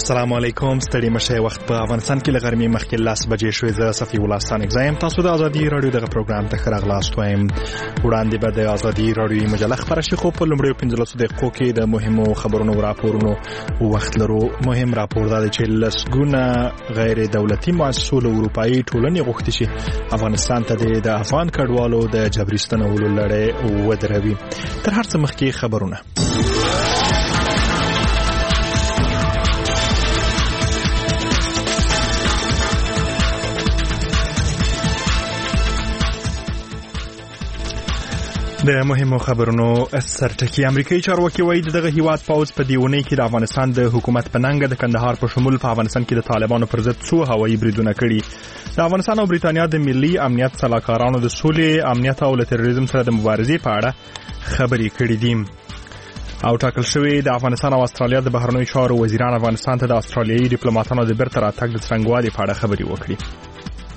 السلام علیکم. ستړي مشه. وخت په افغانستان کې لغرمې مخکې 10 بجې شوې. زه صفي الله ستانک زایم. تاسو د ازادي رادیو دغه پروګرام ته خراغلاست وایم. وړاندې به د ازادي رادیو مجله خبره شي، خو په لومړیو 15 دقیقو کې د مهمو خبرونو راپورونو وخت لرو. مهم راپور دا دی چې لسګونه غیر دولتي مؤسسو له اروپאי ټولنې غوښتي چې افغانستان ته د افغان کډوالو د جبري ستنولو لړۍ ودروي. تر هر څه مخکې خبرونه. د مهمو خبرونو سرټکی. امریکایي چارواکي وایي دغه هیواد پوز په دیونی کې د افغانستان د حکومت په ننګ د کندهار په شمول په افغانستان کې د طالبانو پر ضد څو هوایي بریدونه کړي. د افغانستان او بریتانیا د ملي امنیت سلاکارانو د سولې، امنیت او تروریزم سره د مبارزې په اړه خبرې کړې دي. او ټاکل شوی د افغانستان او استرالیا د بهرنیو چارو وزیران افغانستان ته د استرالیایي ډیپلوماټانو د بیرته راتګ د څرنګوالي په اړه خبرې وکړي.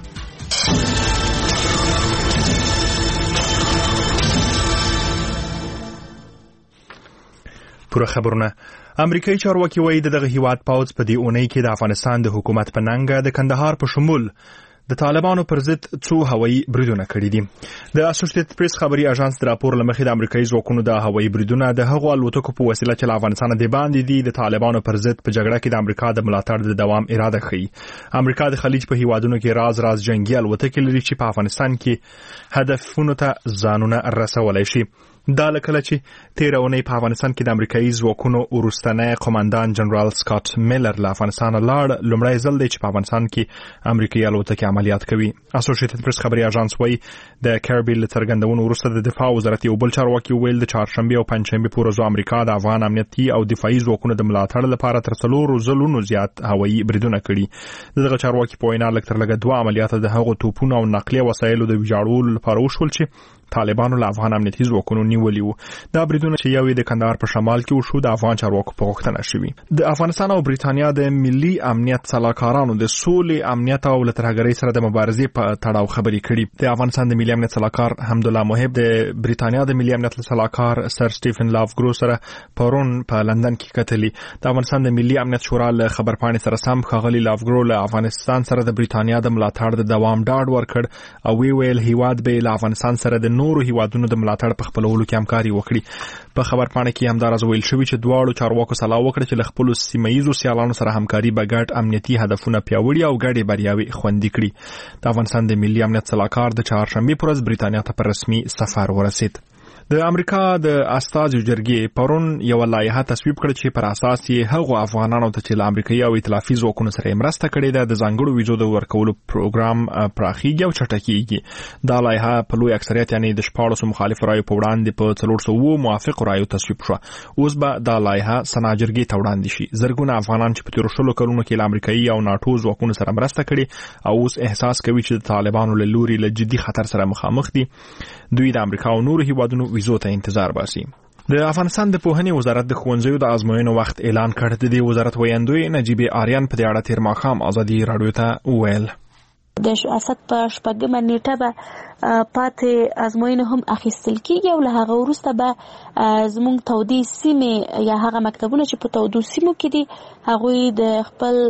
پوره خبرونه. امریکایي چارواکي وایي دغه هیواد پوز په دې اونۍ کې د افغانستان د حکومت په ننګ د کندهار په شمول د طالبانو پر ضد څو هوایي بریدونه کړي دي. د اسوسییټډ پریس خبري اژانس د راپور لمخې د امریکایي ځواکونو د هوایي بریدونه د هغو الوتکو په وسیله چې له افغانستان د باندې دي د طالبانو پر ضد په جګړه کې د امریکا د ملاتړ د دوام اراده ښيي. امریکا د خلیج په هیوادونو کې راز جنگي الوتکې لري چې په افغانستان کې هدفونو ته ځانونه رسولای شي. دا لکه چې تیرونی په افغانستان کې د امریکایي ځواکونو وروستنی قوماندان جنرال سکاټ میلر له افغانستان لاړ. لومړی ځل دی چې په افغانستان کې امریکایي الوتکې عملیات کوي. اسوسییټډ پریس خبري اژانس وایي د کیربي له څرګندونو وروسته د دفاع وزارت یو بل چارواکي ویل د چهارشنبه او پنځشنبه په ورځو امریکا د افغان امنیتي او دفاعي ځواکونو د ملاتړ لپاره تر 3 ځلونو زیات هوایي بریدونه کړي. دغه چارواکي په وینا لږ تر لږه 2 عملیات د هغو توپونو او نقلیه وسایلو د ویجاړولو لپاره وشول چې طالبانو له افغان امنیتي ځواکونو نیولي وو. دا بریدونه چې یو د کندهار په شمال کې وشو د افغان چارواکو په غوښتنه شوي. د افغانستان او بریتانیا د ملي امنیت سلاکارانو د سولې، امنیت او ترهګرۍ سره د مبارزې په تړاو خبرې کړي. د افغانستان د ملي امنیت سلاکار حمدالله محب د بریتانیا د ملي امنیت سلاکار سر سټیفن لافګرو سره پرون په لندن کې کتلي. د افغانستان د ملي امنیت شورا له خبرپاڼې سره سم ښاغلي لافګرو له افغانستان سره د بریتانیا د ملاتړ د دوام ډاډ ورکړ او ویل هیواد به له افغانستان سره د نورو هیوادونو د ملاتړ په خپلولو کې همکاري وکړي. په خبرپاڼه کې همدارس ویل شوی چې دواړو چارواکو سلا وکړه چې له خپل سیمایي سیالانو سره همکاري به ګډ امنیتي هدفونه پیاوړي او ګډې بریاوي خوندي کړي. د افغانستان د ملي امنیت سلاکار د چهارشنبه پر ورځ بریتانیا ته په رسمي سفر ورسید. د امریکا د استازو جرګې پرون یو لایحه تصویب کړه چې پر اساس یې هغو افغانانو ته چې له امریکایي او ائتلافي ځواکونو سره مرسته کړې ده د ځانګړو ویزو د ورکولو پروګرام پراخیږي او چټکیږي. دا لایحه په لوی اکثریت یعنی د 14 مخالف رایو په وړاندې په 400 موافق رایو تصویب شو. اوس به دا لایحه سنا جرګې ته وړاندې شي. زرګونه افغانان چې په تیر شلو کلونو کې له امریکایي او ناتو ځواکونو سره مرسته کړې او اوس احساس کوي چې د طالبانو له لوري له جدي خطر سره مخامخ دي، دوی د امریکا او نورو هیوادونو ویزو ته انتظار باسي. د افغانستان د پوهنې وزارت د ښوونځیو د ازموینو وخت اعلان کړ. د دې وزارت ویاندوی نجیب آریان په دې اړه تیر ماښام ازادي رادیو ته وویل د اسد په شپږمه نیټه به پاتې ازموینه هم اخیستل کیږي او له هغه وروسته به زموږ تودې سیمې یا هغه مکتبونه چې په تودو سیمو کې دي هغوی د خپل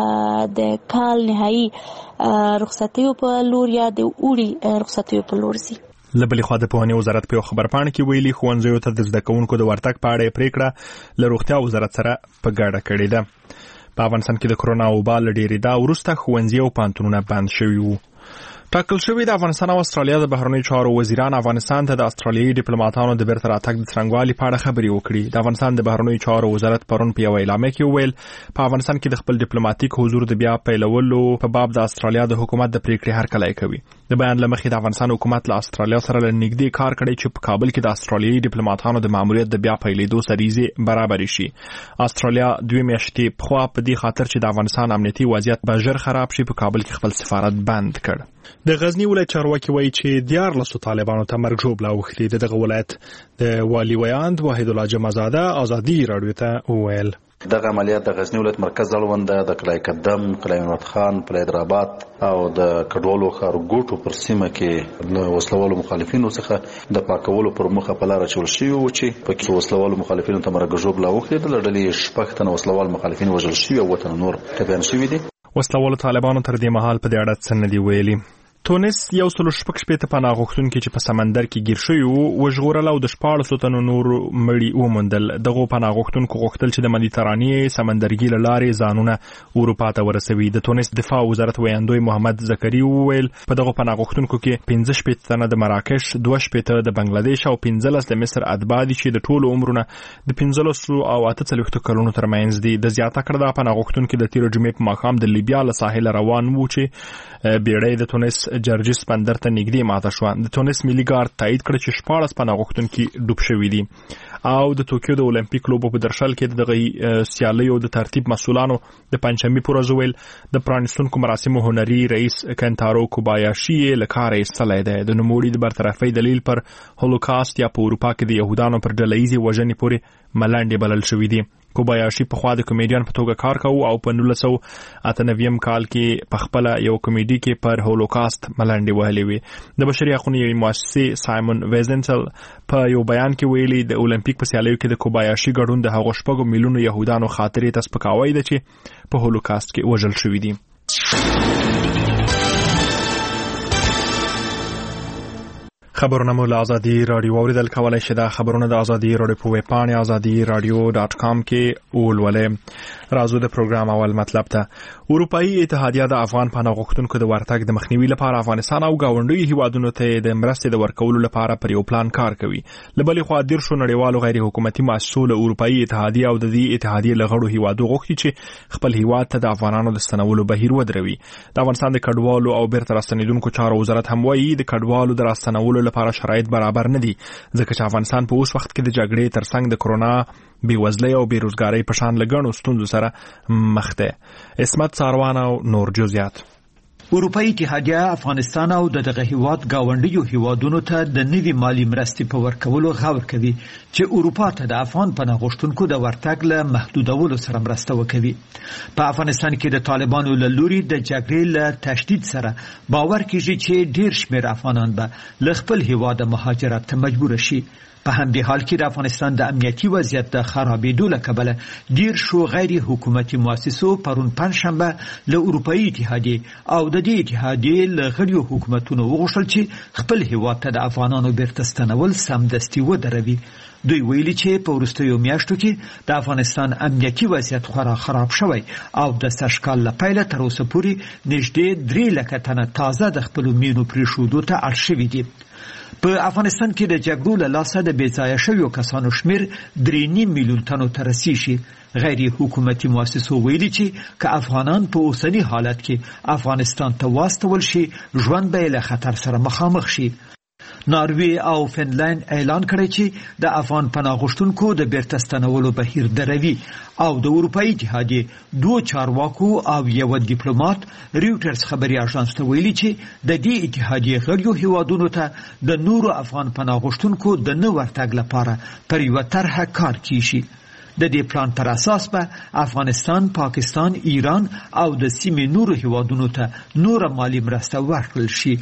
د کال نهایي رخصتیو په لور یا د اوړي رخصتیو په لور ځي. لبلې خوا د پوهنې وزارت په خبرپاڼه کې ویلي ښوونځیو ته د زده کوونکو د ورتګ په اړه پریکړه له روغتیا وزارت سره په ګډه کړې ده. په افغانستان کې د کرونا وبا له ډېرېدا وروسته ښوونځي او پوهنتونونه بند شوي وو. ټاکل شوی د افغانستان او استرالیا د بهرنیو چارو وزیران افغانستان ته د استرالیایي ډیپلوماټانو د بیرته راتګ د څرنګوالي په اړه خبرې وکړي. د افغانستان د بهرنیو چارو وزارت پرون په یو اعلامیه کې ویل په افغانستان کې د خپل ډیپلوماټیک حضور د بیا پیلولو په باب د استرالیا د حکومت د پریکړې هرکلی کوي. د بیان لمخې د افغانستان حکومت له استرالیا سره نږدې کار کړی چې په کابل کې د استرالیایي ډیپلوماټانو د ماموریت د بیا پیلېدو سریزې برابر شي. استرالیا 2 میاشتې پخوا په دې خاطر چې د افغانستان امنیتي وضعیت به ژر خراب شي په کابل کې خپل سفارت بند کړ. د غزنی ولایت چارواکي وایي چې 14 طالبانو ته مرګ ژوبله اوښتې. دغه ولایت د والي ویاند واحد الله جمعزاده ازادي رادیو ته وویل دغه عملیات د غزنی ولایت مرکز اړونده د قلعه قدم، قلعه محمد خان، قلعه حیدرآباد او د کډوالو ښارګوټو پر سیمه کې له وسلوالو مخالفینو څخه د پاکولو پر مخه په لاره چول شوي و چې پکې وسلوالو مخالفینو ته مرګ ژوبله اوښتې د ډلې 6 تنه وسلوال مخالفین وژل شوي او 7 نور ټپیان شوي دي. وسلوالو طالبانو تر دې مهال په دې اړه څه نه دي ویلي. تونس 116 پناه غوښتونکي چې په سمندر کې ګیر شوي وو وژغورل او د 14 تنو نور مړي وموندل. دغه پناه غوښتونکو غوښتل چې د مدیترانې سمندرګي له لارې ځانونه اروپا ته ورسوي. د تونس دفاع وزارت ویاندوی محمد زکری وویل په دغه پناه غوښتونکو کې 15 تنه د مراکش، 2 د بنگلاديش او 15 د مصر اتباع دي چې د ټولو عمرونه د 15 او 48 کلونو ترمنځ دي. د زیاته کړه د پناه غوښتونکو د تیر جمعې په ماښام د لیبیا له ساحل روان وو چې بیړۍ د تونس جرجس بندر ته نږدې ماته شو. د تونس ملي ګارد تایید کړ چې 14 پناه غوښتونکي ډوب شوي دي. او د توکیو د اولمپیک لوبو په درشل کې دغه سیالیو د ترتیب مسولانو د پنځمې پر ورځ ویل د پرانیستونکو مراسمو هنري رئیس کنتارو کوبایاشي له کار ایستلای دی. د نوموړي د برطرفۍ دلیل پر هولوکاست یا په اروپا کې د يهودانو پر ډلهیزې وژنې پورې ملنډې بلل شوې دي. کوبایاشي په خوا د کمیډین په توګه کار کوي او په 1998 کال کې په خپل یو کمیډي کې پر هولوکاست ملنډې وهلې وي. د بشري حقوقو مؤسسې سایمون ویزنټل په یو بیان کې ویلي د اولمپیک په سیالیو کې د کوبایاشي ګډون د هغو 6 میلیونو يهودانو خاطرې ته سپکاوی ده چې په هولوکاست کې وژل شوي دي. خبرونه مو له ازادي رادیو اوریدل کولای شئ. دا خبرونه د ازادي رادیو په ویب پاڼه azadiiradio.com کې ولولئ. راځو د پروګرام اول مطلب ته. اروپאי اتحادیه د افغان پناه غوښتونکو د ورتګ د مخنیوي لپاره افغانستان او ګاونډي هیوادونو ته د مرستې د ورکولو لپاره پر یو پلان کار کوي. له بلې خوا 10 نړیوالو غیر حکومتي مؤسسو له اروپאי اتحادیه او د دې اتحادیې له غړو هیوادو غوښتي چې خپل هیواد ته د افغانانو د ستنولو بهیر ودروي. د افغانستان د کډوالو او بیرته راستنیدونکو چارو وزارت هم وایي د کډوالو د راستنولو لپاره شرایط برابر نه دي ځکه چې افغانستان په اوس وخت کې د جګړې ترڅنګ د کرونا بیوزلۍ او بیروزګارۍ په شان لګڼو ستونزو سره مخ ده. اسمت ساروان او نور جزئیات. اروپאי اتحادیه افغانستان او دغه هیواد گاونډیو هیوادونو ته د نوي مالی مرستې په ورکولو غور کوي چې اروپا ته د افغان پناه غوښتونکو د ورتګ له محدودولو سره مرسته وکوي. په افغانستان کې د طالبانو له لوري د جګړې له تشدید سره باور کیږي چې ډیر شمېر افغانان به له خپل هیواد مهاجرت ته مجبور شي. په همدې حال کې د افغانستان د امنیتي وضعیت د خرابېدو له کبله ډیر شو غیر حکومتي مؤسسو پرون پنځشنبه له اروپאי اتحادیې او د دې اتحادیې له غړو حکومتونو وغوښتل چې خپل هیواد ته د افغانانو بیرته ستنول سمدستي ودروي. دوی ویلي چې په وروستیو میاشتو کې د افغانستان امنیتي وضعیت خورا خراب شوی او د سږکال له پیله تر اوسه پورې نږدې 3 لکه تنه تازه د خپلو مینو پرېښودو ته اړ شوي دي. په افغانستان کې د جګړو له لاسه د بېځایه شویو کسانو شمیر 3.5 میلیون تنو ته رسیږي. غیر حکومتي مؤسسو ویلي چې که افغانان په اوسني حالت کې افغانستان ته واستول شي ژوند به له خطر سره مخامخ شي. ناروی او فنلند اعلان کړی چې د افغان پناه غوښتونکو د بیرته ستنولو بهیر دروي او د اروپאי اتحادیې 2 چارواکو او یو ډیپلوماټ ریوټرز خبري اژانس ته ویلي چې د دې اتحادیې غړو هیوادونو ته د نورو افغان پناه غوښتونکو د نه ورتګ لپاره پر یو طرحه کار کیږي. د دې پلان پر اساس به افغانستان، پاکستان، ایران او د سیمې نورو هیوادونو ته نور مالی مرسته ورکړل شي.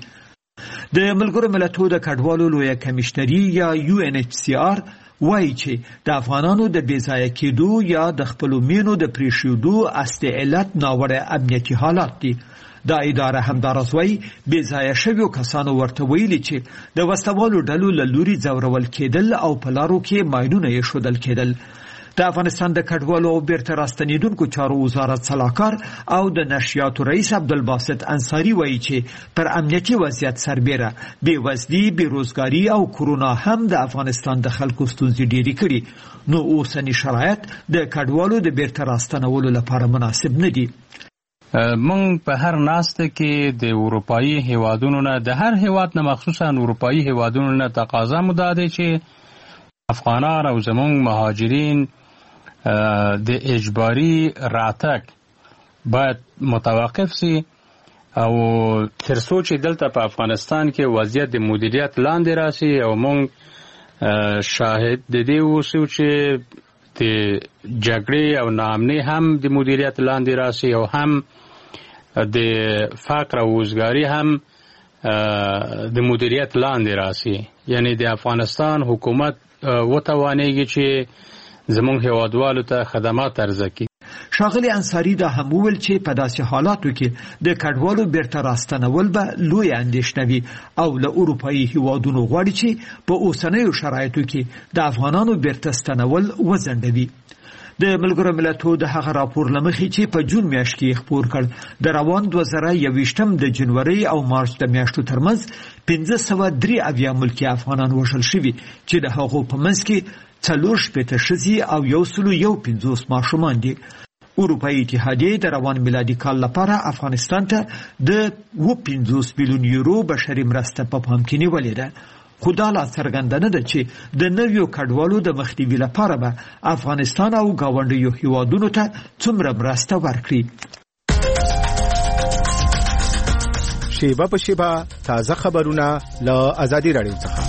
د ملګرو ملتونو د کډوالو لویه کمیشنري یا UNHCR وایي چې د افغانانو د بېځایه کېدو یا د خپلو مینو د پرېښودو اصلي علت ناوړه امنیتي حالات دي. دا اداره همداراز وایي بېځایه شویو کسانو ورته ویلي چې د وسلوالو ډلو له لوري ځورول کېدل او په لارو کې ماینونه ایښودل کېدل. د افغانستان د کډوالو او بیرته راستنیدونکو چارو وزارت سلاکار او د نشریاتو رئیس عبدالباسط انصاری وایي چې پر امنیتي وضعیت سربیره بېوزلي، بیروزګاري او کرونا هم د افغانستان د خلکو ستونزې ډېرې کړي، نو اوسني شرایط د کډوالو د بیرته راستنولو لپاره مناسب نه دي. مونږ په هر ناسته کې د اروپאי هیوادونو نه د هر هیواد نه مخصوصا اروپאי هیوادونو نه تقاضا مو ده چې افغانان او زمونږ مهاجرین د اجباري راتګ باید متوقف سي او تر څو چې دلته په افغانستان کې وضعیت د مدیریت لاندې راسي او مونږ شاهد د دې اوسو چې د جګړې او ناامنۍ هم د مدیریت لاندې راسي او هم د فقر او وزګاری هم د مدیریت لاندې راسي. یعنی د افغانستان حکومت وتوانېږي چې زموږ هیوادوالو ته خدمات عرضه کړي. ښاغلي انصاري دا هم وویل چې په داسې حالاتو کې د کډوالو بیرته راستنول به لویه اندېښنه وي او له اروپایي هیوادونو غواړي چې په اوسنیو شرایطو کې د افغانانو بیرته ستنول وځنډوي. د ملګرو ملتونو د هغه راپور له مخې چې په جون میاشت کې خپور کړ د روان 2021 د جنوري او مارچ د میاشتو ترمنځ 503 ملکي افغانان وژل شوي چې د هغو په منځ کې 4 ښځې او 150 ماشومان دي. اروپایي اتحادیه د روان میلادي کال لپاره افغانستان ته د 50 میلیون یورو بشري مرسته په پام کې نیولې ده. خو دا لا څرګنده نه ده چې د نویو کډوالو د مخنیوي لپاره به افغانستان او ګاونډیو هیوادونو ته څومره مرسته ورکړي. شیبه په شیبه تازه خبرونه له ازادي رادیو څخه.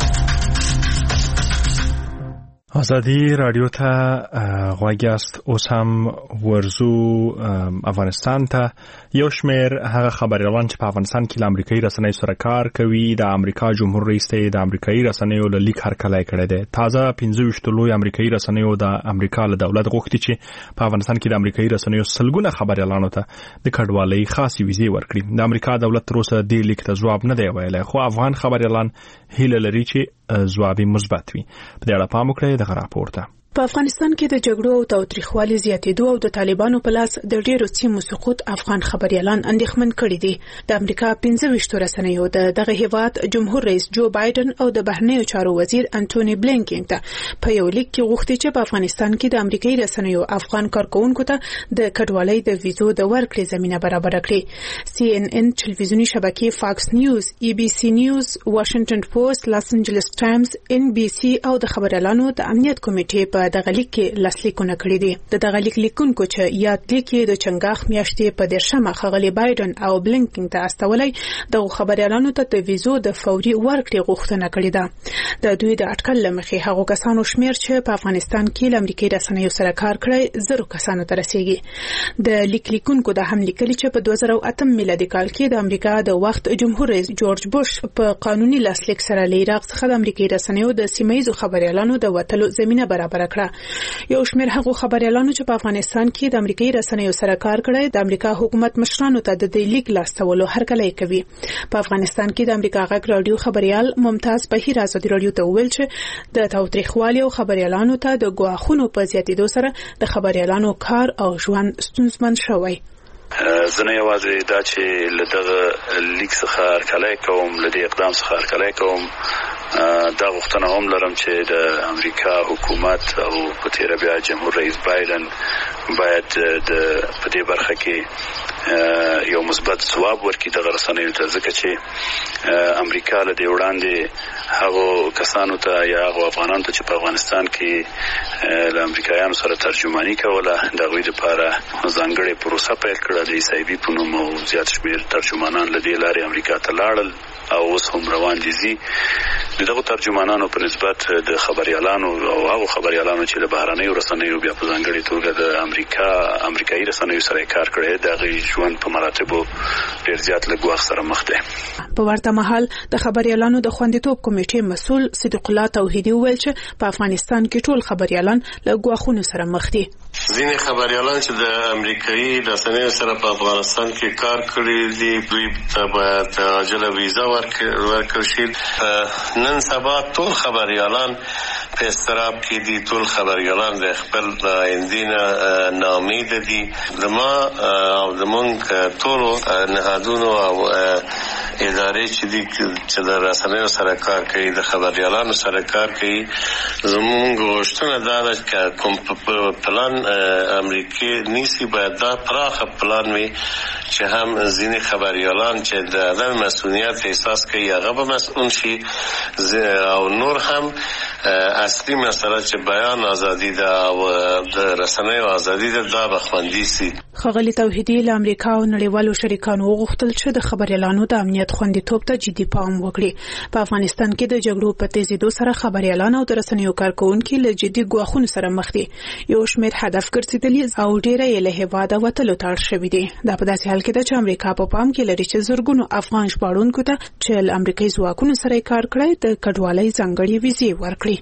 ازادي رادیو ته غوږ یاست. اوس هم ورزو افغانستان ته. یو شمېر هغه خبریالان چې په افغانستان کې له امریکایي رسنیو سره کار کوي د امریکا جمهور رئیس ته د امریکایي رسنیو له لیک هرکلی کړی دی. تازه 15 لوی امریکایي رسنیو د امریکا له دولت غوښتي چې په افغانستان کې د امریکایي رسنیو سلګونه خبریالانو ته د کډوالۍ خاصې ویزې ورکړي. د امریکا دولت تر اوسه دې لیک ته ځواب نه دی ویلی، خو افغان خبریالان هیله لري چې ځواب مثبت وي. په دې اړه پام وکړئ دغه راپور ته. په افغانستان کې د جګړو او تاوتریخوالي زیاتېدو او د طالبانو په لاس د ډېرو سیمو سقوط افغان خبريالان اندېښمن کړي دي. د امریکا 15 رسنیو دغه هیواد جمهور رئیس جو بایدن او د بهرنیو چارو وزیر انټونی بلینکن ته په یو لیک کې غوښتي چې په افغانستان کې د امریکایي رسنیو افغان کارکونکو ته د کډوالۍ د ویزو د ورکړې زمينه برابر کړي. CNN تلویزیونی شبکې فاکس نیوز، ABC نیوز، واشنگټن پوسټ، لاس انجلس ټایمز، NBC او د خبريالانو د امنیت کمیټې په دغه لیک کې لاسلیکونه کړی دي. د دغه لیک لیکونکو چې یاد لیک د چنګاخ میاشتې په 13 خغلی بایدن او بلینکن ته استولای د خبريالانو ته د ویزو د فوري ورکړې غوښتنه کړې ده. د دوی د اټکل لمخې هغه کسانو شمیر چې په افغانستان کې د امریکایي رسنیو سره کار کړی 0 کسانو ته رسیدي. د لیکونکو د هم لیکلي چې په 2008 میلادي کال کې د امریکا د وخت جمهور رئیس جورج بوش په قانوني لاسلیک سره له عراق څخه د امریکایي رسنیو د سیمایي خبريالانو د وټلو زمينه برابر کړه. یو شمېر هغه خبريالانو چې په افغانستان کې د امریکایي رسنیو سره کار کړی د امریکا حکومت مشرانو ته د دې لیک لاستولو هرکلی کوي. په افغانستان کې د امریکا غږ رادیو خبريال ممتاز بهیر ازادي رادیو ته ویل چې د تاوتریخوالي او خبريالانو ته د ګواښونو په زیاتېدو سره د خبريالانو کار او ژوند ستونزمن شوی. زه نه یوازې دا چې له دغه لیک څخه هرکلی کوم، له دې اقدام څخه هرکلی کوم، دا غوښتنه هم لرم چې د امریکا حکومت او په تیره بیا جمهور رئیس بایدن باید په دې برخه کې یو مثبت ځواب ورکړي دغه رسنیو ته، ځکه چې امریکا له دې وړاندې هغو کسانو ته یا هغو افغانانو ته چې په افغانستان کې له امریکایانو سره ترجماني کوله د هغوی دپاره ځانګړې پروسه پیل کړه د ایسایبي په نوم، او زیات شمېر ترجمانان له دې لارې امریکا ته لاړل او اوس هم روان دي. د دغو ترجمانانو په نسبت د خبريالانو او هغو خبريالانو چې له بهرنیو رسنیو بیا په ځانګړې توګه د امریکایي رسنیو سره کار کړی د هغوی ژوند په مراتبو ډېر زیات له ګواښ سره مخ دی. په ورته مهال د خبريالانو د خوندیتوب کمیټې مسؤل صدیق الله توحیدي وویل چې په افغانستان کې ټول خبريالان له ګواښونو سره مخ دي. ځینې خبريالان چې د امریکایي رسنیو سره په افغانستان کې کار کړی دي دوی ته باید عاجله ویزا ورکړل شي. نن سبا ټول خبريالان په استراب کې دي، ټول خبريالان د خپل آینده نه امید دي. زما او زمونږ ټول نهادونو او ادارې چې د رسنیو سره کار کوي د خبريالانو سره کار کوي، زمونږ غوښتنه دا ده چې کوم پلان امریکای نیسی باید دا پراخه پلان وي چې هم ځینې خبريالان چې د عدم مسئولیت احساس کوي هغه به مسئول شي، او نور هم اصلي مسله چې بیان ازادي ده او د رسنیو ازادي ده دا به خوندي شي. ښاغلي توحیدي له امریکا او نړیوالو شریکانو وغوښتل چې د خبريالانو د امنیت خوندیتوب ته جدي پام وکړي. په افغانستان کې د جګړو په تیزیدو سره خبريالان او د رسنیو کارکونکو له جدي ګواښونو سره مخ دي. یو شمېر هدف ګرځېدلي او ډېری یې له هیواده وتلو ته اړ شوي دي. دا په داسې حال کې ده چې امریکا په پام کې لري چې زرګونو افغان ژباړونکو ته چې له امریکایي ځواکونو سره کار کړی د کډوالۍ ځانګړې ویزې ورکړي.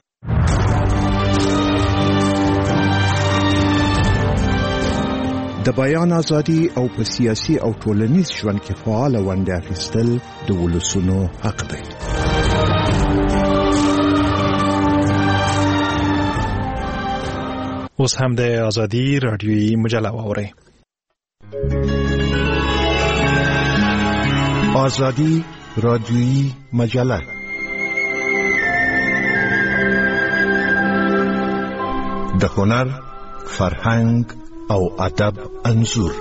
د بیان ازادي او په سیاسي او ټولنیز ژوند کې فعال ونډه اخیستل د ولسونو حق دی. اوس هم د ازادي رادیویي مجله واورئ. ازادي رادیویي مجله د هنر، فرهنګ او ادب انځور.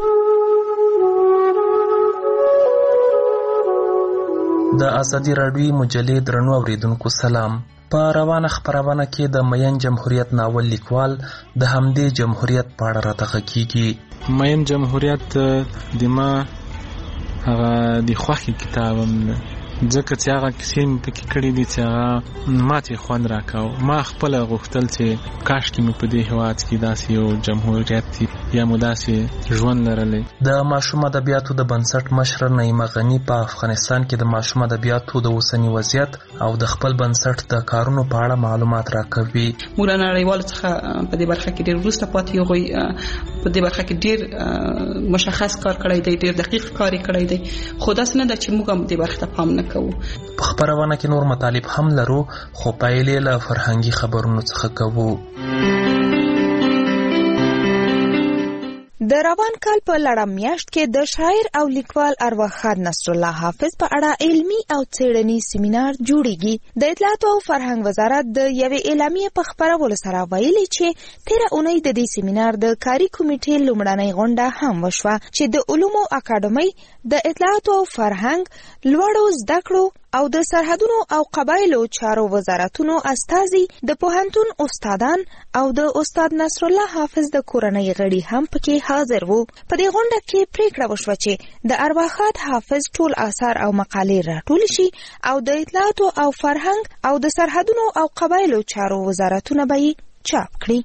د ازادي رادیویي مجلې درنو اوریدونکو سلام. په روانه خبرونه کې د مین جمهوریت ناول لیکوال د همدې جمهوریت په اړه راته کیږي. مین جمهوریت د ما هغه د خوښي کتابم ځکه چې هغه کیسې مې پکې کړي دي چې هغه ماته خوند راکاو. ما خپل غوښتل چې کاش کې مې په دې هېواد کې داسې یو جمهوریت یا مو داسې ژوند لرلی. د ماشوم ادبیاتو د بنسټ مشر نعیمه غني په افغانستان کې د ماشوم ادبیاتو د اوسنی وضعیت او د خپل بنسټ د کارونو په اړه معلومات راکوي. موږ له نړیوالو څخه په دې برخه کې ډېر وروسته پاتې یو، په دې برخه کې ډېر مشخص کار کړی دی، ډېر دقیق کار کړی دی، خو داسې نه ده چې موږ هم دې برخه ته پام نه کوو. په خبرونه کې نور مطالب هم لرو، خو پایلې له فرهنګي خبرونو څخه کوو. د روان کال په لړم میاشت کې د شاعر او لیکوال ارواښاد نصر الله حافظ په اړه علمي او څېړنیز سیمینار جوړیږي. د اطلاعات او فرهنګ وزارت د یوې اعلامیې په خبرولو سره ویلي چې تیره اونۍ د دې سیمینار د کاري کمیټې لومړنۍ غونډه هم وشوه چې د علومو اکاډمۍ، د اطلاعات او فرهنګ، لوړو زده کړو او د سرحدونو او قبایلو چارو وزارتونو استازي، د پوهنتون استادان او د استاد نصر الله حافظ د کورنۍ غړي هم پکې حاضر وو. په دې غونډه کې پریکړه وشوه چې د ارواښاد حافظ ټول آثار او مقالې راټول شي او د اطلاعات او فرهنګ او د سرحدونو او قبایلو چارو وزارتونه به یې چاپ کړي.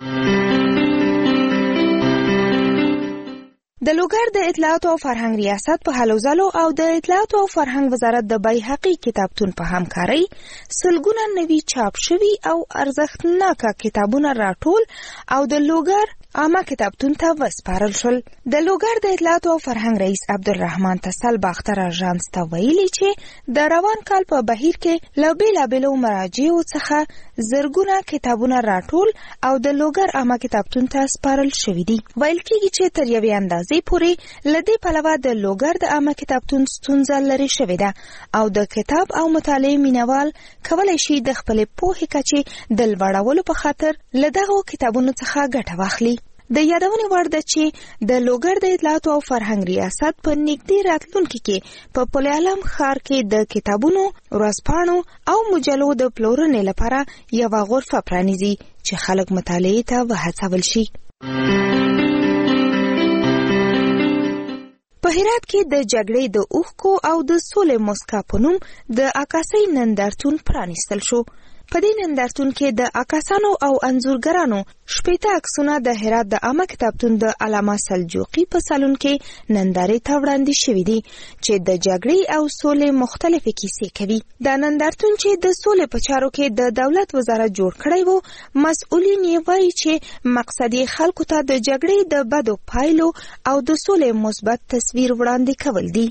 د لوګر د اطلاعات او فرهنګ ریاست په هلو ځلو او د اطلاعات او فرهنګ وزارت د بیهقي کتابتون په همکارۍ سلګونه نوي چاپ شوي او ارزښتناکه کتابونه راټول او د لوګر عامه کتابتون ته وسپارل شول. د لوګر د اطلاعات او فرهنګ رئیس عبدالرحمن تسل باختر اژانس ته ویلي چې د روان کال په بهیر کې له بېلابېلو مراجعو څخه زرګونه کتابونه راټول او د لوګر عامه کتابتون ته سپارل شوي دي. ویل کېږي چې تر یوې اندازې پورې له دې پلوه د لوګر د عامه کتابتون ستونزه لرې شوې ده او د کتاب او مطالعې مینوال کولی شي د خپلې پوهې کچې د لوړولو په خاطر له دغو کتابونو څخه ګټه واخلي. د یادونې وړ ده چې د لوګر د اطلاعات او فرهنګ ریاست په نږدې راتلونکي کې په پل علم ښار کې د کتابونو، ورځپاڼو او مجلو د پلورنې لپاره یوه غرفه پرانیزي چې خلک مطالعې ته وهڅول شي. په هرات کې د جګړې د اوښکو او د سولې موسکا په نوم د عکاسۍ نندارتون پرانیستل شو. په دې نندارتون کې د عکاسانو او انځورګرانو 80 عکسونه د هرات د عامه کتابتون د علامه سلجوقي په سالون کې نندارې ته وړاندې شوي دي چې د جګړې او سولې مختلفې کیسې کوي. دا نندارتون چې د سولې په چارو کې د دولت وزارت جوړ کړی وو، مسؤلین یې وایي چې مقصد یې خلکو ته د جګړې د بدو پایلو او د سولې مثبت تصویر وړاندې کول دي.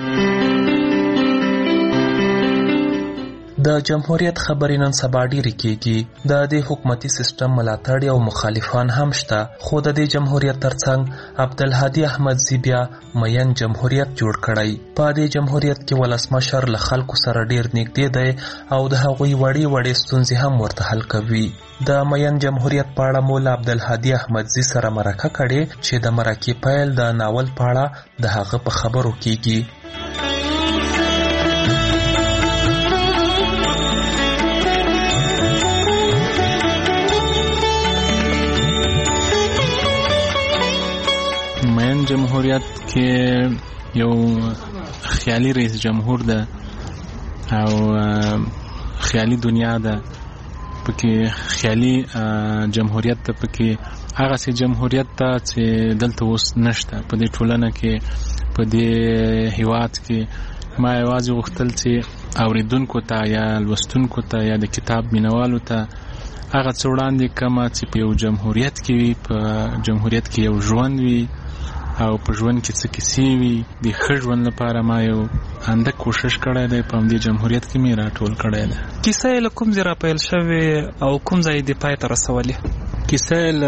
د جمهوریت خبرې نن سبا ډېرې کېږي. د دې حکومتي سیستم ملاتړي او مخالفان هم شته، خو د دې جمهوریت ترڅنګ عبدالهادي احمدزي بیا مین جمهوریت جوړ کړی. په دې جمهوریت کې ولسمشر له خلکو سره ډېر نږدې دی او د هغوی وړې ستونزې هم ورته حل کوي. د مین جمهوریت په اړه مو له عبدالهادي احمدزي سره مرکه کړې چې د مرکې پیل د ناول په اړه د هغه په خبرو کېږي. جمهوریت کې یو خیالي رئیس جمهور ده او خیالي دنیا ده، پکې خیالي جمهوریت ته پکې هغه سي جمهوریت ته چې دلته اوس نشته په دې ټولنه کې، په دې هیواد کې. ما یوازې غوښتل چې اوریدونکو ته یا لوستونکو ته یا د کتاب مینوالو ته هغه څه وړاندې کړم چې په یو جمهوریت کې وي، په جمهوریت کې یو ژوند وي او په ژوند کې څه کیسې وي. د ښه ژوند لپاره ما یو اندک کوشش کړی دی، په همدې جمهوریت کې مې راټول کړی دی. کیسه یې له کوم ځای راپیل شوې او کوم ځای یې د پای ته رسولې؟ کیسه یې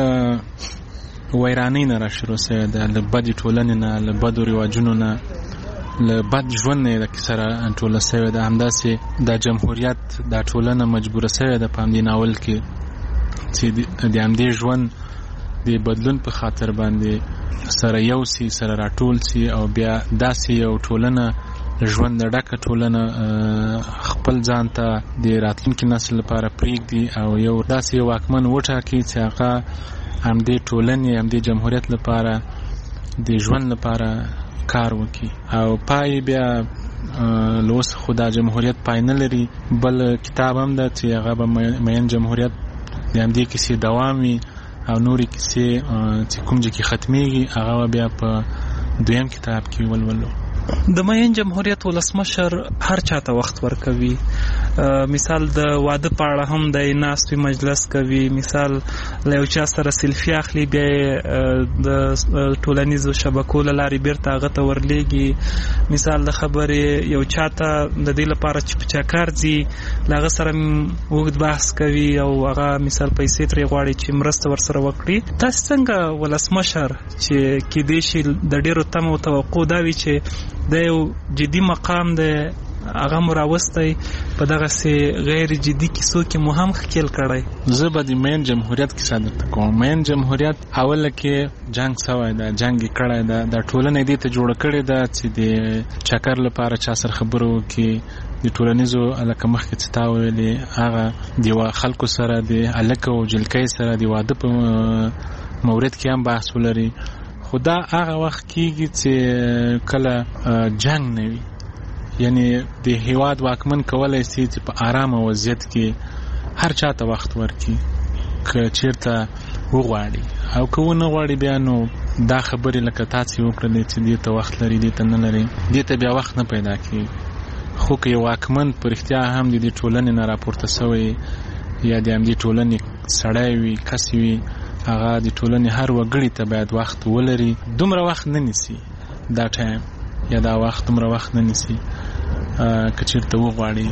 له ویرانۍ نه راشروع شوې ده، له بدې ټولنې نه، له بدو رواجونو نه، له بد ژوند نه د کیسه راټوله شوې ده. همداسې دا جمهوریت دا ټولنه مجبوره شوې ده په همدې ناول کې چې د همدې ژوند د بدلون په خاطر باندې سره یو سي، سره راټول سي او بیا داسې یو ټولنه ژوند ډکه ټولنه خپل ځان ته د راتلونکي نسل لپاره پرېږدي او یو داسې یو واکمن وټاکي چې هغه همدې ټولنې همدې جمهوریت لپاره د ژوند لپاره کار وکړي. او پای بیا لوس خو دا جمهوریت پای نه لري، بل کتاب هم ده چې هغه به مین جمهوریت د همدې کیسې دوام وي او نورې کیسې چې کوم ځای کې ختمیږي هغه بیا په دویم کتاب کې ولولو. د مین جمهوریت ولسمشر هر چاته وخت ورکوي، مثال د واده په اړه هم د ناستې مجلس کوي، مثال له یو چا سره سیلفي اخلي بیا د ټولنیزو شبکو له لارې بیرته هغه ته ورلیږي، مثال د خبرې یو چاته د دې لپاره چې په چکر ځي له هغه سره اوږد بحث کوي او هغه مثال پیسې ترې غواړي چې مرسته ورسره وکړي. تاسو څنګه ولسمشر چې کېدای شي د ډېرو تمو توقع دا وي چې د یو جدي مقام د هغه مراوستی په دغه سي غیر جدي کیسو کې مو هم ښکیل کړی؟ زه به د مین جمهوریت کیسه درته کوم. مین جمهوریت اوله کې جنگ سوی ده، جنگ یې کړی ده، د ټولنې دې ته جوړه کړې ده چې د چکر لپاره چا سره خبرو وکړي، د ټولنیزو لکه مخکې چې تا ویلې هغه د خلکو سره د هلک او جلکۍ سره د واده په مورد کې هم بحث ولري. خو دا هغه وخت کېږي چې کله جنگ نه وي، یعنی د هیواد واکمن کولی شي چې په آرامه وضعیت کې هر چا ته وخت ورکړي که چیرته وغواړي، او که ونه غواړي بیا نو دا خبرې لکه تاسې وکړلې چې دې ته وخت لري دې ته نه لري، دې ته بیا وخت نه پیدا کېږي. خو که یو واکمن په رښتیا هم د دې ټولنې نه راپورته سوی یا د همدې ټولنې سړی وي، کس وي، هغه د ټولنې هر وګړي ته باید وخت ولري. دومره وخت نه نیسي دا ټایم یا دا وخت دومره وخت نه نیسي که چېرته وغواړي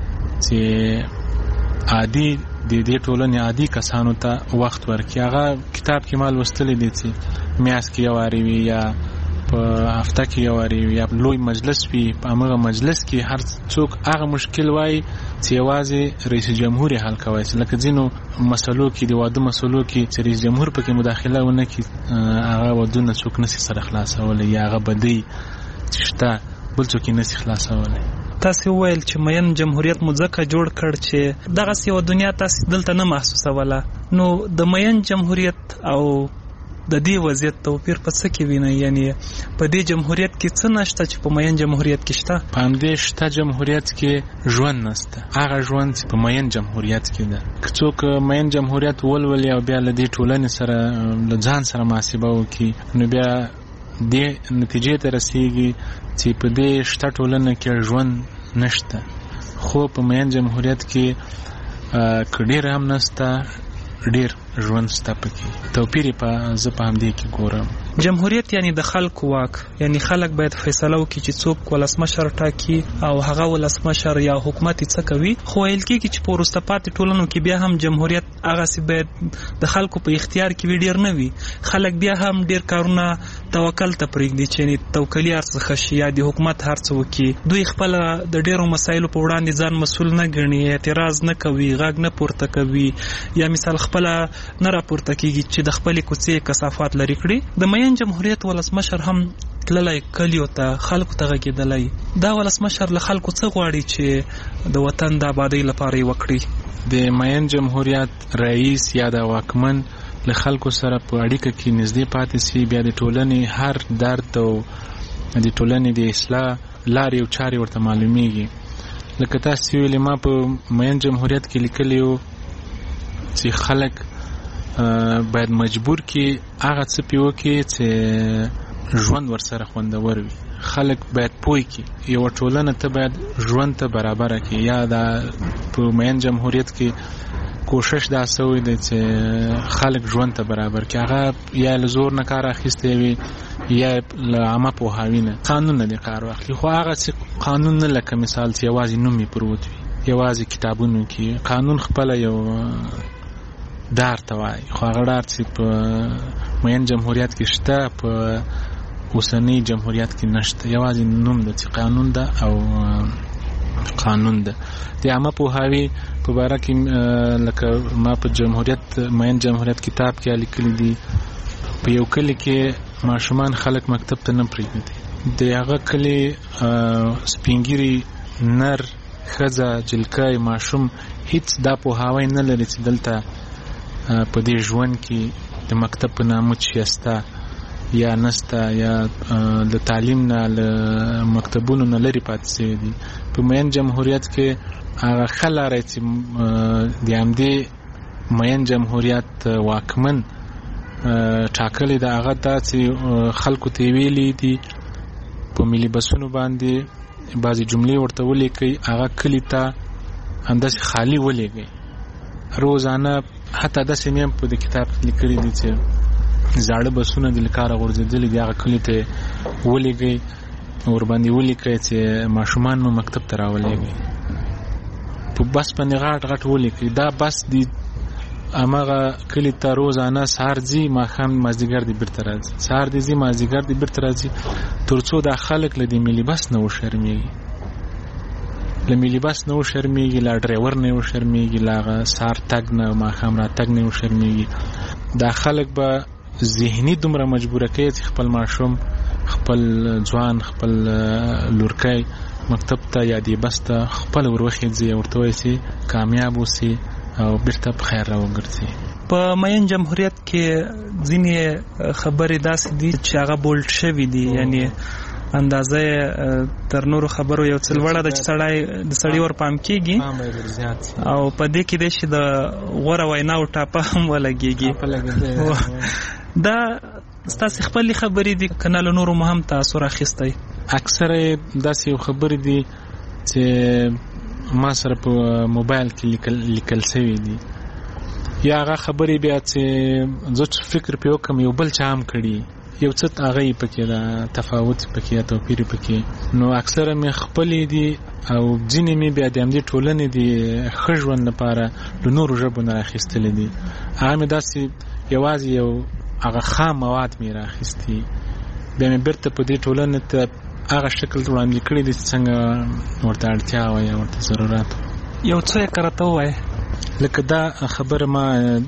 چې عادي د دې ټولنې عادي کسانو ته وخت ورکړي. هغه کتاب کې ما لوستلی دی چې میاشت کې یو وارې وي یا په هفته کې یو وارې وي یا لوی مجلس وي، په همغه مجلس کې هر څوک هغه مشکل وایي چې یوازې رئیس جمهور یې حل کولی شي. لکه ځینو مسلو کې د واده مسلو کې چې رئیس جمهور پکې مداخله ونه کړي هغه ودونه څوک نشي سره خلاصولی، یا هغه بدۍ چې شته بل څوک یې نشي خلاصولی. تاسو ویل چې مین جمهوریت مو ځکه جوړ کړ چې دغسې یوه دنیا تاسو دلته نه محسوسوله، نو د مین جمهوریت او د دې وضعیت توپیر په څه کې وینئ؟ یعنی په دې جمهوریت کې څه نشته چې په مین جمهوریت کې شته؟ په همدې شته جمهوریت کې ژوند نشته، هغه ژوند چې په مین جمهوریت کې ده. که څوک مین جمهوریت ولولي او بیا له دې ټولنې سره له ځان سره محاسبه وکړي نو بیا دې نتیجې ته رسیږي چې په دې شته ټولنه کې ژوند نشته. خو په مین جمهوریت کې که ډېر هم نشته ډېر ژوند شته پکې. توپیر په زه په همدې کې ګورم. جمهوریت یعنی د خلکو واک، یعنی خلک باید فیصله وکړي چې څوک ولسمشر ټاکي او هغه ولسمشر یا حکومت څه کوي. خو ویل کېږي چې په وروسته پاتې ټولنو کې بیا هم جمهوریت هغسې باید د خلکو په اختیار کې وي، ډېر نه وي. خلک بیا هم ډېر کارونه توکل ته پرېږدي چې یعنې توکلي هر څه ښه شي یا د حکومت هر څه وکړي. دوی خپله د ډېرو مسایلو په وړاندې ځان مسؤل نه ګڼي، اعتراض نه کوي، غږ نه پورته کوي، یا مثال خپله نه راپورته کېږي چې د خپلې کوڅې کثافات لرې کړي. د مین جمهوریت ولسمشر هم تللی کلیو ته، خلکو ته غږېدلی. دا ولسمشر له خلکو څه غواړي چې د وطن د آبادۍ لپاره یې وکړي؟ د مین جمهوریت رئیس یا د واکمن له خلکو سره په اړیکه کې نږدې پاتې شي، بیا د ټولنې هر درد او د ټولنې د اصلاح لارې او چارې ورته معلومیږي. لکه تاسو ویلي ما په مین جمهوریت کې لیکلی و چې خلک باید مجبور کې هغه څه پې وکړي چې ژوند ورسره خوندور وي. خلک باید پوه کړي یوه ټولنه ته باید ژوند ته برابره کړي. یا دا په مین جمهوریت کې کوشش دا سوی دی چې خلک ژوند ته برابر کړي. هغه یا له زور نه کار اخیستی وي یا له عامه پوهاوي نه قانون نه دی کار واخلي. خو هغه چې قانون نه لکه مثال چې یوازې نوم یې پروت وي، یوازې کتابونو کې قانون خپله یو دار ته وایي، خو هغه ډار چې په مین جمهوریت کې شته په اوسنی جمهوریت کې نشته. یوازې نوم ده چې قانون ده او قانون ده. د عامه پوهاوي په باره کې لکه ما په مین جمهوریت کتاب کې لیکلي دي په یو کلي کې ماشومان خلک مکتب ته نه پرېږدي. د هغه کلي سپینګیري نر ښځه جلکۍ ماشوم هیڅ دا پوهاوی نه لري چې دلته په دې ژوند کې د مکتب په نامه چې شته یا نسته یا د تعلیم نه له مکتبونو نه لرې پاتې شوي دي. په مین جمهوریت کې هغه ښه لاره چې د همدې مین جمهوریت واکمن ټاکلې ده هغه دا چې خلکو ته یې ویلي دي په ملي بسونو باندې بعضې جملې ورته ولیکئ، هغه کلي ته همداسې خالي ولیږئ. روزانه حتی داسې مې هم په د کتاب لیکلي دي چې زاړه بسونه د له کاره غورځېدلي دي، هغه کلي ته ولیږئ، ورباندې ولیکئ چې ماشومان مو مکتب ته راولېږئ. په بس باندې غاټ غاټ ولیکئ دا بس دی هماغه کلي ته روزانه سهار ځي ماښام مازدیګر دی بیرته راځي، سهار دی ځي مازدیګر دی بیرته راځي، تر څو دا خلک له دې ملي بس نه وشرمېږي، له ملي بس نه وشرمېږي، له ډرایور نه وشرمېږي، له هغه سهار تګ نه ماښام راتګ نه وشرمېږي. دا خلک به ذهني دومره مجبوره کوي چې خپل ماشوم، خپل ځوان، خپل لورکی مکتب ته یا دې بس ته خپل وروخیږي او ورته وایي چې کامیاب اوسي او بیرته په خیر راوګرځي. په مین جمهوریت کې ځینې خبرې داسې دي چې هغه بولډ شوي دي، یعنی اندازه تر نورو خبرو یو څه لوړه ده چې د سړي ور پام کېږي او په دې کې دی چې د غوره ویناو ټاپه هم ولګېږي. دا ستاسې خپلې خبرې دي که نه له نورو مو هم تاثر اخیستی؟ اکثره داسې یو خبرې دي چې ما سره په موبایل کې لیکل شوي دي، یا هغه خبرې بیا چې زه چې فکر پې وکړم یو بل چا هم کړي، یو څه هغه یې پکې ده تفاوت پکې یا توپیر پکې، نو اکثره مې خپلې دي او ځینې مې بیا د همدې ټولنې د ښه ژوند لپاره له نورو ژبو نه راخیستلې دي. هغه مې داسې یوازې یو هغه خام مواد مې راخیستي، بیا مې بیرته په دې ټولنې ته هغه شکل وړاندې کړی دی چې څنګه ورته اړتیا وه یا ورته ضرورت. یو څه یې کرته ووایه. لکه دا خبره ما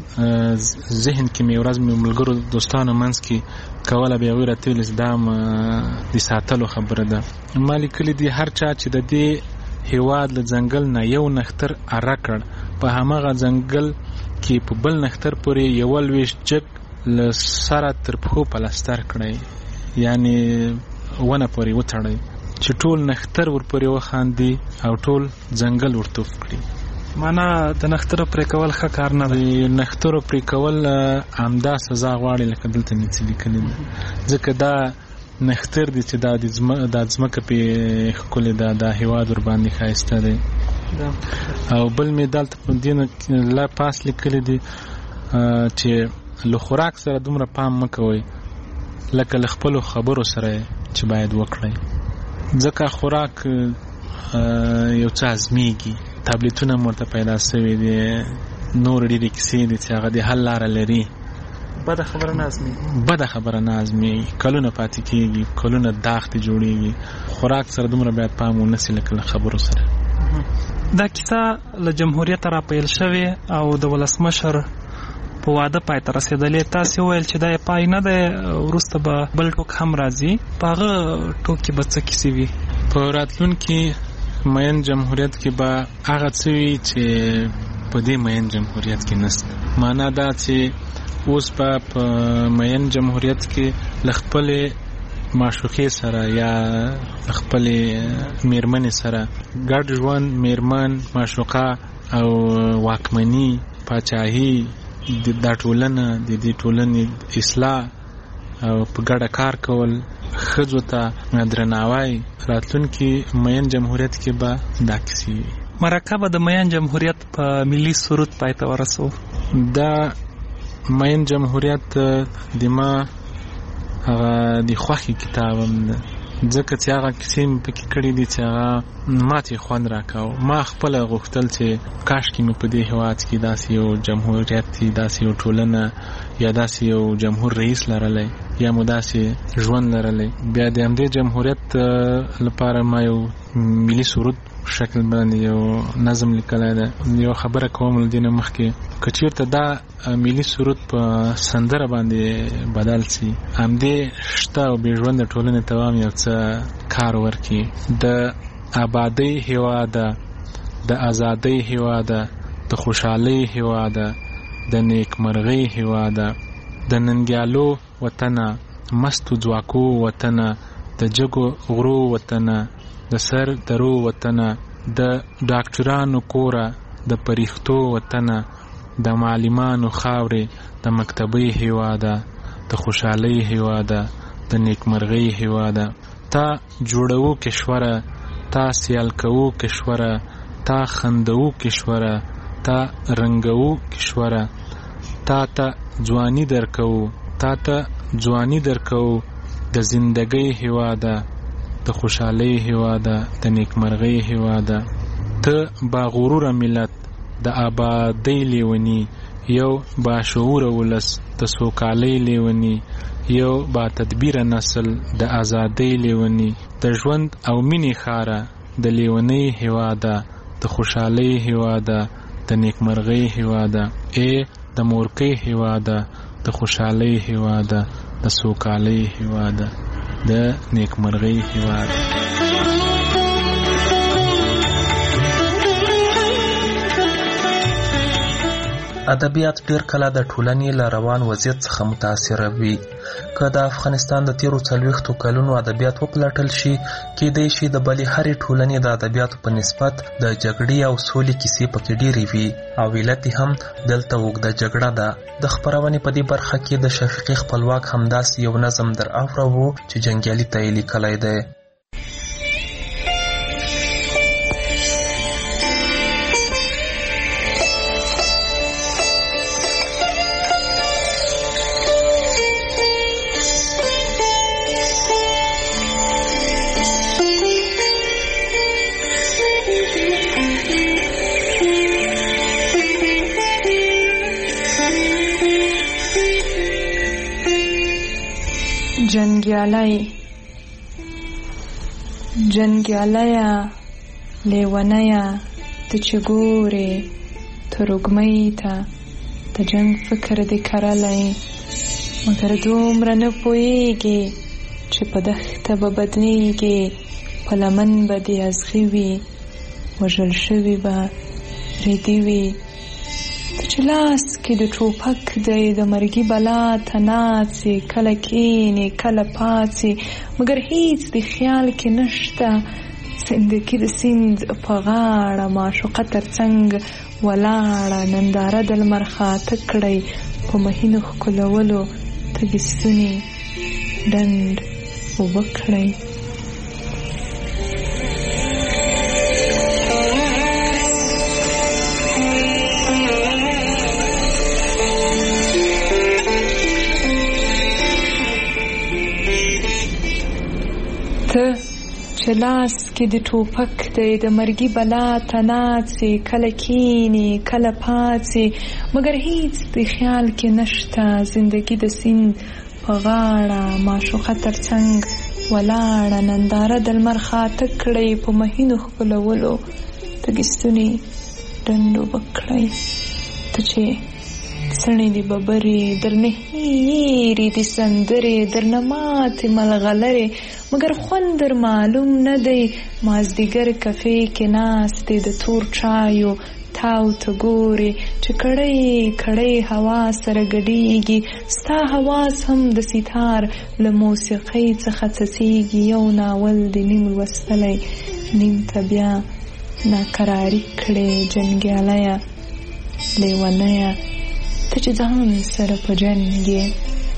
ذهن کې مې ورځ مې ملګرو دوستانو منځ کې کوله، بیا ویې راته ویل چې دا د ساتلو خبره ده. ما لیکلي دي هر چا چې د دې هېواد له ځنګل نه یو نښتر اره کړ، په هماغه ځنګل کې په بل نښتر پورې یوه لویشت جګ له سره تر پښو پلستر کړی، یعنی ونه پورې وتړی چې ټول نښتر ورپورې وخاندي او ټول ځنګل ورتوف کړي. معنا د نښترو پرې کول ښه کار نه دی. نښترو پرې کول همدا سزا غواړي لکه دلته مې څه لیکلي دي، ځکه دا نښتر دی چې دا ځمکه پې ښکلې ده، دا هېواد ورباندې ښایسته دی. او بل مې دلته په دې نه پاس لیکلي دي چې له خوراک سره دومره پام مه کوئ لکه له خپلو خبرو سره چې باید وکړئ، ځکه خوراک یو څه ازمیږي. تابلیتونه مرته پیدا شوي دي، نور ډېرې کیسې دي چې هغه د حل لاره لري. بده خبره نه ازمیږي، بده خبره نه ازمیږي، کلونه پاتې کېږي، کلونه داغتې جوړېږي. خوراک سره دومره باید پام ونه سي لکه له خبرو سره. دا کیسه له جمهوریته راپیل شوې او د ولسمشر په واده پای ته رسېدلې. تاسې وویل چې دا یې پای نه دی، وروسته به بل ټوک هم راځي. په هغه ټوک کې به څه کیسې وي؟ په راتلونکي مین جمهوریت کې به هغه څه وي چې په دې مین جمهوریت کې نشته. معنا دا چې اوس په مین جمهوریت کې لخپل معشوقې سره یا خپل میرمن سره ګډ ژوند، میرمن، معشوقه او واکمنی، پاچاهي، د ټولنه د دې ټولنې اصلاح او په ګډه کار کول، ښځو ته درناوی، راتلونکي مین جمهوریت کې به دا کیسې مرکه به د مین جمهوریت په ملي سرود پای ته ورسو. دا مین جمهوریت د ما هغه د خوښي کتاب هم ده، ځکه چې هغه کیسې مې پکې کړي دي چې هغه ماته خوند راکاو. ما خپله غوښتل چې کاشکې مې په دې هېواد کې داسې یو جمهوریت وي، داسې یو ټولنه یا داسې یو جمهور رئیس لرلی یا مو داسې ژوند لرلی. بیا د همدې جمهوریت لپاره ما یو ملي سرود شکل باندې یو نظم لیکلی ده. یو خبره کوم له دې نه مخکې، که چېرته دا ملي سرود په سندره باندې بدل سي، همدې شته او بې ژونده ټولنې ته هم یو څه کار ورکړي. د آبادۍ هېواده، د ازادۍ هېواده، د خوشحالۍ هېواده، د نیکمرغۍ هېواده، د ننګیالو وطنه، مستو ځواکو وطنه، د جګو غرو وطنه، د سر درو وطنه، د ډاکټرانو کوره، د پریښتو وطنه، د معلمانو خاورې، د مکتبۍ هېواده، د خوشحالۍ هېواده، د نیکمرغۍ هېواده. تا جوړو کشوره، تا سیال کوو کشوره، تا خندو کشوره، تا رنګو کشوره، تا ته ځواني درکو، تا ته ځواني درکو، د زندګۍ هېواده، د خوشحالۍ هېواده، د نیکمرغۍ هېواده. ته با غروره ملت، د آبادۍ لیونی، یو با شعوره ولس، د سوکالۍ لیونی، یو با تدبیره نسل، د ازادۍ لیونی، د ژوند او مینې خاره، د لیونۍ هېواده، د خوشحالۍ هېواده، د نیکمرغۍ هېواده. ای د مورکۍ هېواده، د خوشحالۍ هېواده، د سوکالۍ هېواده، د نیکمرغۍ هېواده. ادبیات ډیر کله د ټولنې له روان وضعیت څخه متاثر وي. که د افغانستان د تیرو 40 کلونو ادبیات وپلټل شي، کېدای شي د بلې هرې ټولنې د ادبیاتو په نسبت د جګړې او سولې کیسې پکې ډېرې وي، او علت هم دلته اوږده جګړه ده. د خپرونې په دې برخه کې د شفیقي خپلواک همداسې یو نظم در اوروو چې جنګیالي ته یې لیکلی دی. جنګیالیا لیونیا ته چې ګورې ترږمۍ ته د جنګ فکر دې کرلی، مګر دومره نه پوهېږې چې په دښته به بدلېږې، په لمن به دې ازغي وي، وژل شوي به ریدي وي. ته چې لاس کې د ټوپک دی د مرګي بلا ته ناڅې، کله کښېنې کله پاڅې، مګر هیڅ د خیال کې نشته. زندګي د سیند په غاړه، معشوقه تر څنګ ولاړه، ننداره د لمر خاته کړی، په مهینو ښکلولو تږي ستوني ډنډ اوبه کړی. ته چې لاس کې د ټوپک دی د مرګي بلا ته ناڅې، کله کښېنې کله پاڅې، مګر هیڅ د خیال کې نشته. زندګي د سیند په غاړه، معشوقه تر څنګ ولاړه، ننداره د لمر خاته کړی، په مهینو ښکلولو تږي ستوني ډنډ اوبه کړی. ته چې څڼې دي ببرې، درنه هېرې دي سندرې، درنه ماتې ملغلرې، مګر خوند در معلوم نه دی. مازدیګر کفې کې ناستې د تور چایو تاو ته ګورې چې کړۍ کړۍ هوا سره ګډېږي ستا حواس هم د سیتار له موسیقۍ څخه څڅېږي یو ناول د نیم لوستلی نیم ته بیا ناقراري کړې جنګیالیه لیونیه ته چې ځان سره په جنګ یې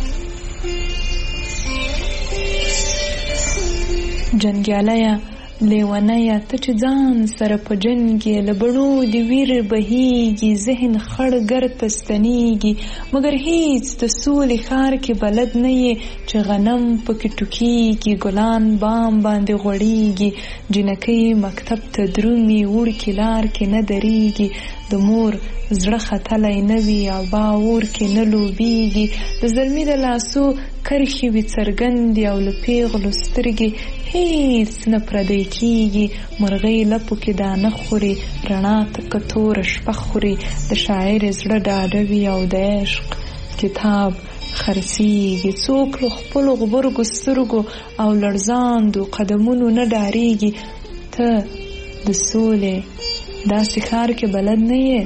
جنګیالیه لیونیه ته چې ځان سره په جنګ یې له بڼو د ویر بهیږي ذهن خړ ګرد ته ستنېږي مګر هیڅ د سولې ښار کې بلد نه یې چې غنم پکې ټوکېږي ګلان بام باندې غوړېږي جنکۍ مکتب ته درومي وړکې لار کې نه درېږي د مور زړه ختلی نه وي او باور کې نه لوبېږي د زلمي د لاسو کرښې وي څرګندې او له پیغلو سترګې هیڅ نه پردی کېږي مرغۍ لپو کې دانه خوري رڼا تکه توره شپه خوري د شاعر زړه ډاډه وي او د عشق کتاب خرڅېږي څوک له خپلو غبرګو سترګو او لړزاندو قدمونو نه ډارېږي ته د سولې داسې ښار کې بلد نه یې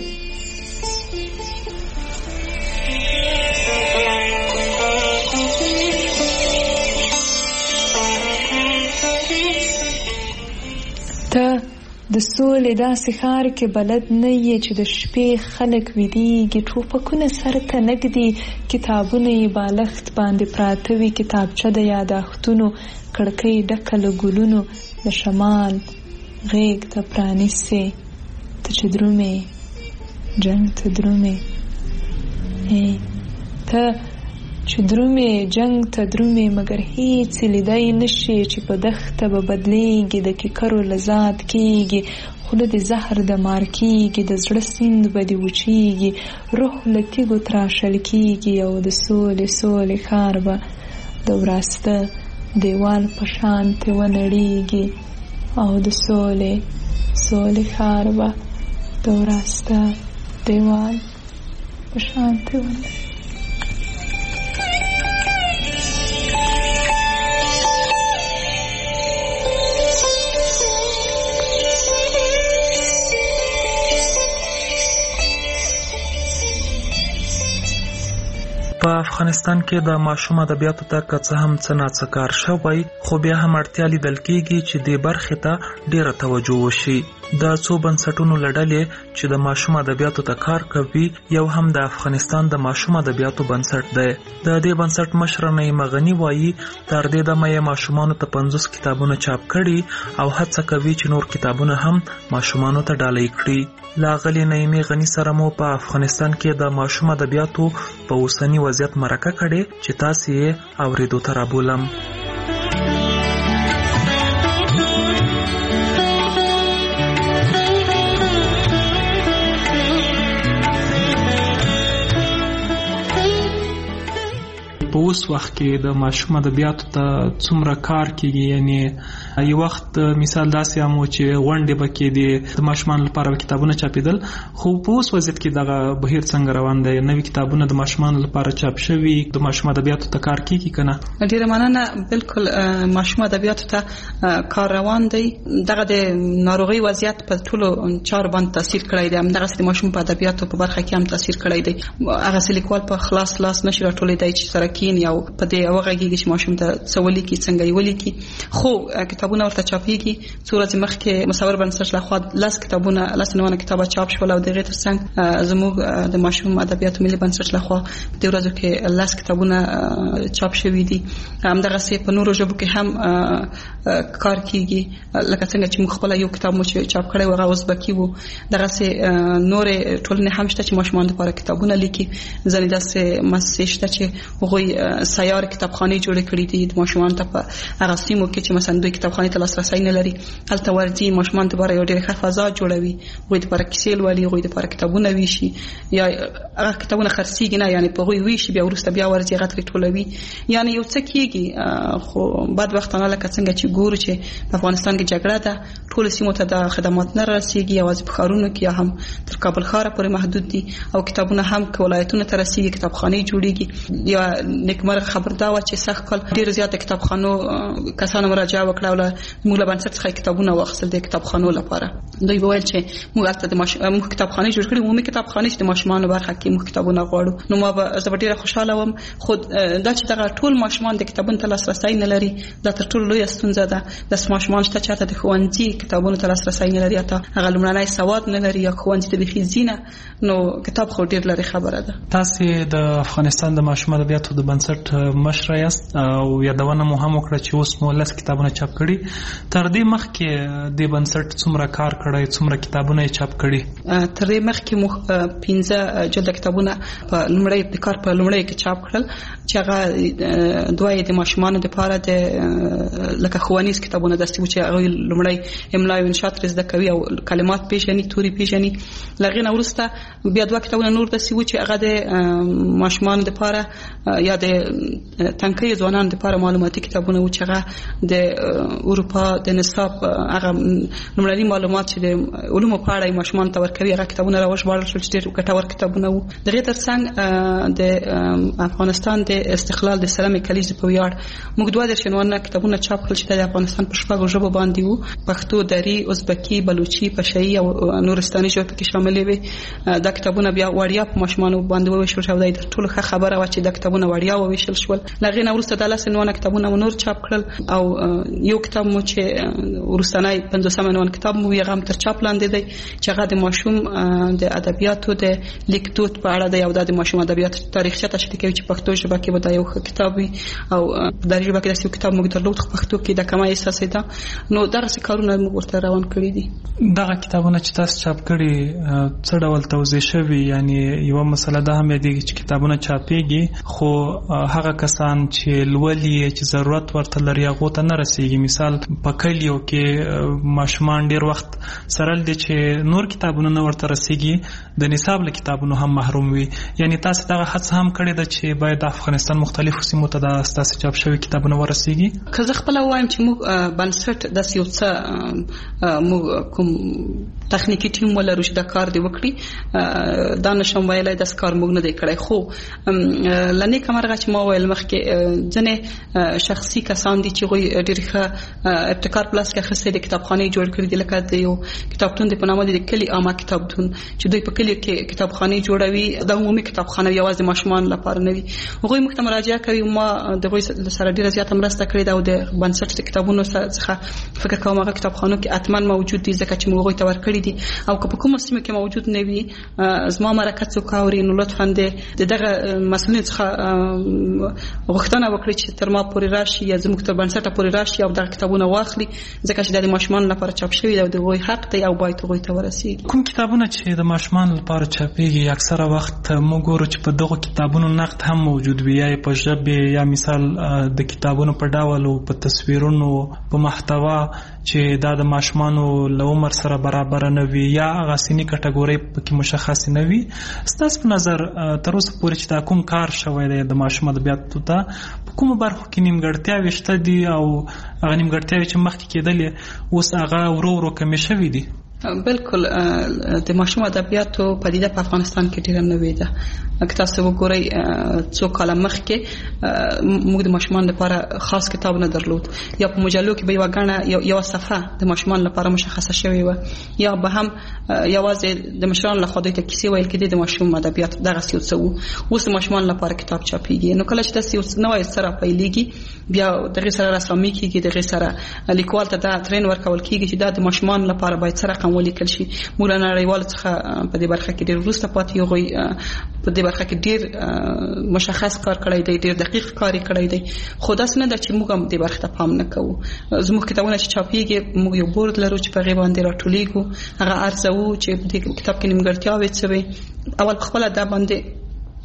ته د سولې داسې ښار کې بلد نه یې چې د شپې خلک ویدېږي ټوپکونه سر ته نږدي کتابونه یې بالښت باندې پراته وي کتابچه د یاداښتونو کړکۍ ډکه له ګلونو د شمال غیږ ته پرانیسې ته چې درومې جنګ ته درومې ته چې درومې جنګ ته درومې مګر هیڅ لیدای نشي چې په دښته به بدلیږي د کیکرو لذات کېږي خوله د زهر د مار کېږي د زړه سیند به دې وچېږي روح له تیږو تراشل کېږي او د سولې سولې ښار به د وراسته دیوال په شانتې ونړېږي او د سولې سولې ښار به د وراسته دیوال په شانتې ونړېږي په افغانستان کې د ماشوم ادبیاتو ته که څه هم څه ناڅه کار شوی خو بیا هم اړتیا لیدل کېږي چې دې برخې ته ډیره توجه وشي د څو بنسټونو له ډلې چې د ماشوم ادبیاتو ته کار کوي یو هم د افغانستان د ماشوم ادبیاتو بنسټ دی د دې بنسټ مشر نعیم غني وایي تر دې دمه یې ماشومانو ته 50 کتابونه چاپ کړي او هڅه کوي چې نور کتابونه هم ماشومانو ته ډالۍ کړي لاغلي نعیم غني سره مو په افغانستان کې د ماشوم ادبیاتو په اوسنی وضعیت مرکه کړي چې تاسو یې اوریدو ته رابولم په اوس وخت کې د ماشوم ادبیاتو ته څومره کار کیږي یعنی یو وخت مثال داسې هم چې غونډې به کېدې د ماشومانو لپاره کتابونه چاپېدل خو په اوس وضعیت کې دغه بهیر څنګه روان دی نوي کتابونه د ماشومانو لپاره چاپ شوي د ماشوم ادبیاتو ته کار کیږي که نه ډېره مننه بالکل ماشوم ادبیاتو ته کار روان دی دغه د ناروغۍ وضعیت په ټولو چارو باندې تاثیر کړی دی همدغسې د ماشوم په ادبیاتو په برخه کې هم تاثیر کړی دی هغسې لیکوال په خلاص لاس نشي راټولېدی چې سره یا په دې وغږیږي چې ماشوم ته څه ولیکي څنګه یې ولیکي خو کتابونه ورته چاپېږي څو ورځې مخکې مصور بنسټ لخوا 10 کتابونه 10 کتابه چاپ شول او دغه ترڅنګ زموږ د ماشوم ادبیاتو ملي بنسټ لخوا د ورځو کې 10 کتابونه چاپ شوي دي همدغسې په نورو ژبو کې هم کار کیږي لکه څنګه چې موږ خپل یو کتاب مو چاپ کړی و هغه ازبکي و دغسې نورې ټولنې هم شته چې ماشومان لپاره کتابونه لیکي ځینې داسې مؤسسې شته چې هغوی سیار کتابخانې جوړې کړې دي د ماشومان ته په هغه سیمو کې چې مثلا دوی کتابخانې ته لاسرسی نه لري هلته ورځي ماشومان ته لپاره یو ډېره ښه فضا جوړوي هغوی دپاره کیسې لولي هغوی دپاره کتابونه ویشي یا هغه کتابونه خرڅېږي نه یعنې په هغوی ویشي بیا وروسته بیا ورځي هغه ترې ټولوي یعنې یو څه کېږي خو بدبختانه لکه څنګه چې ګورو چې په افغانستان کې جګړه ده ټولو سیمو ته د خدمات نه رسېږي یوازې په ښارونو کې یا هم تر کابل ښار پورې محدود دي او کتابونه هم ولایتونو ته رسیدي کتابخانې جوړیږي. یا نیکمرغه خبر دا و چې سخت کال ډیر زیات کتابخانو کسانو مراجعه وکړه او موږ له بنسټ څخه کتابونه واخیستل د کتابخانو لپاره. دوی وویل چې موږ ته د موږ کتابخانې جوړ کړې عمومي کتابخانې چې د ماشومانو برخه کې موږ کتابونه غواړو. نو ما به زه ډیره خوشاله وم. خو دا چې دغه ټول ماشومان د کتابونو ته لاسرسي نه لري دا تر ټولو لویه ستونزه ده. د ماشومان شته چې د ښوونځي کتابونو ته لاسرسي نه لري، ته هغه لومړنی سواد نه لري یا ښوونځي ته بخي ځینه، نو کتاب خو ډیر لري خبره ده. تاسو د افغانستان د ماشوم ادبیاتو د بنسټ مشر یاست او یادونه مو هم وکړه چې اوس مو لس کتابونه چاپ کړي. تر دې مخکې د بنسټ څومره کار کړی، څومره کتابونه چاپ کړي؟ تر دې مخکې مو 15 جلد کتابونه په لومړی د کار په لومړی کې چاپ کړل چې هغه دوی د ماشومانو لپاره د لکه ښوونیز کتابونه داسې چې هغه لومړی املا او انشاء تر زده کوي او کلمات پیژني، توري پیژني. لغې نه وروسته بیا دوه کتابونه نور داسې و چې هغه د ماشومانو لپاره یا د تنکي ځوانانو لپاره معلوماتي کتابونه و چې هغه د اروپا د نصاب هغه لومړني معلومات چې د علومو په اړه ماشومان ته ورکوي هغه کتابونه راوښبارل شول چې ډېر ګټور کتابونه وو. دغه ترڅنګ د افغانستان د استقلال د سلام کلیزې په ویاړ موږ دوه درشنونه کتابونه چاپ کړل چې د افغانستان په شپږو ژبو باندې وو، پښتو، دری، ازبکی، بلوچي، پشاهي او نورستاني ژبې پکې شاملې وي. دا کتابونه بیا وړیا په ماشومانو باندې وویشل شو. دا د ټولو ښه خبره و چې دا کتابونه وړیا وویشل شول. لغې نه وروسته د لسنونه کتابونه نور چاپ کړل او یو کتاب مو چې ورستنی 50 کتاب مو یې غم تر چاپ لاندې دی چې هغه د ماشوم د ادبیاتو د لیکدود په اړه دی او د ماشوم ادبیات تاریخچه تشریح کوي چې پښتو ژبه کې به دا یو کتاب وي او د ژبه کې داسې کتاب موږ درلود خو پښتو کې د کمای احساس ده. نو دغه کارونه موږ ورته روان کړی دي. دغه کتابونه چې تاسو چاپ کړي څه ډول توزیع شوي؟ یعنی یو مسله ده هم دی چې کتابونه چاپېږي خو هغه کسان چې لولي چې ضرورت ورته لري هغه ته نه رسیږي. مثال په کلیو کې ماشومان ډیر وخت سره دي چې نور کتابونه نه ورته رسیږي، د نصاب له کتابونو هم محروم وي. یعنی تاسو دغه هڅه هم کړې ده چې باید د افغانستان مختلفو سیمو ته د تاسو چاپ شوی کتابونه ورسیږي؟ که زه خپل وایم چې موږ بنسټ د یو څه موږ کوم تخنیکی ټیم ولرو چې دا کار دی وکړي، دا نشم ویلای د کار موږ نه دی کړی. خو لنی کمرغه چې ما ویل مخکې ځنه شخصي کسان دي چې غوي ډېر ښه ابتکار پلاس کې خسته د کتابخانه جوړ کړی دي، لکه د یو کتابتون د پنامه د کلی عامه کتابتون چې دوی په کلی کې کتابخانه جوړوي. د عمومي کتابخانه یوازې ماشومان لپاره نه وي. غوي موږ ته مراجعه کوي. ما د غوي سره ډېر زیات مرسته کړې ده او د بنسټ د کتابونو څخه فکر کوم هغه کتابخانو کې اتمن موجود دي ځکه چې موږ غوي ته ورکړي دي او که په کومه سیمه کې موجود نه وي زما مرکه څوک اوري نو لطفا دغه مسؤلیت څخه غوښتنه وکړي چې تر ما پورې راشي یا زموږ تر بنسټ پورې راشي او دغه کتابونه واخلي ځکه چې د ماشومان لپاره چاپ شوی دی او د غوي حق دی او باید غوي ته ورسیږي. کوم کتابونه چې د ماشومان لپاره چاپېږي اکثره وخت موږ ګورو چې په دغه کتابونو نقد هم موجود وي، یا په ژبه یا مثال د کتابونو په ډول او په تصویرونو په محتوا چې دا د ماشومانو له عمر سره برابر نه وي یا هغه سنی کټګوري پکې مشخص نه وي. ستاسو په نظر تر اوسه پورې چې دا کوم کار شوی دی د ماشوم ادبیاتو ته په کومه برخه کې نیمګړتیاوې شته دي او هغه نیمګړتیاوې چې مخکې کېدلې اوس هغه ورو ورو کمې شوي دي؟ بالکل د ماشوم ادبیاتو پدیده په افغانستان کې ډیره نوې ده. که تاسو وګورئ څو کاله مخکې موږ د ماشومان لپاره خاص کتاب نه درلود، یا په مجلو کې به یو غاڼه یو صفحه د ماشومان لپاره مشخصه شوې و، یا به هم یوازې د مشرانو له خوا د کیسې ویل کېدې د ماشوم ادبیات دغه څه وو. اوس د ماشومان لپاره کتاب چاپېږي. نو کله چې تاسو یو نوې سره پیلېږي بیا دغه سره رسامي کېږي، دغه سره لیکوال ته دا ترین ورکول کېږي چې دا د ماشومان لپاره باید سره رقم ولیکل شي. مولانا نړیوال څخه په دې برخه کې ډېر وروسته پاتې یوغوي په دې برخه کې ډېر مشخص کار کړی دی، ډېر دقیق کار کړی دی. خو داس نه ده چې موږ هم دې برخه ته پام نه کوو. زموږ کتابونه چې چاپېږي موږ یو بورډ لرو چې په هغې باندې راټولیږو، هغه ارزوو چې په دې کتاب کې نیمګړتیاوې څه وي. اول خپله دا باندې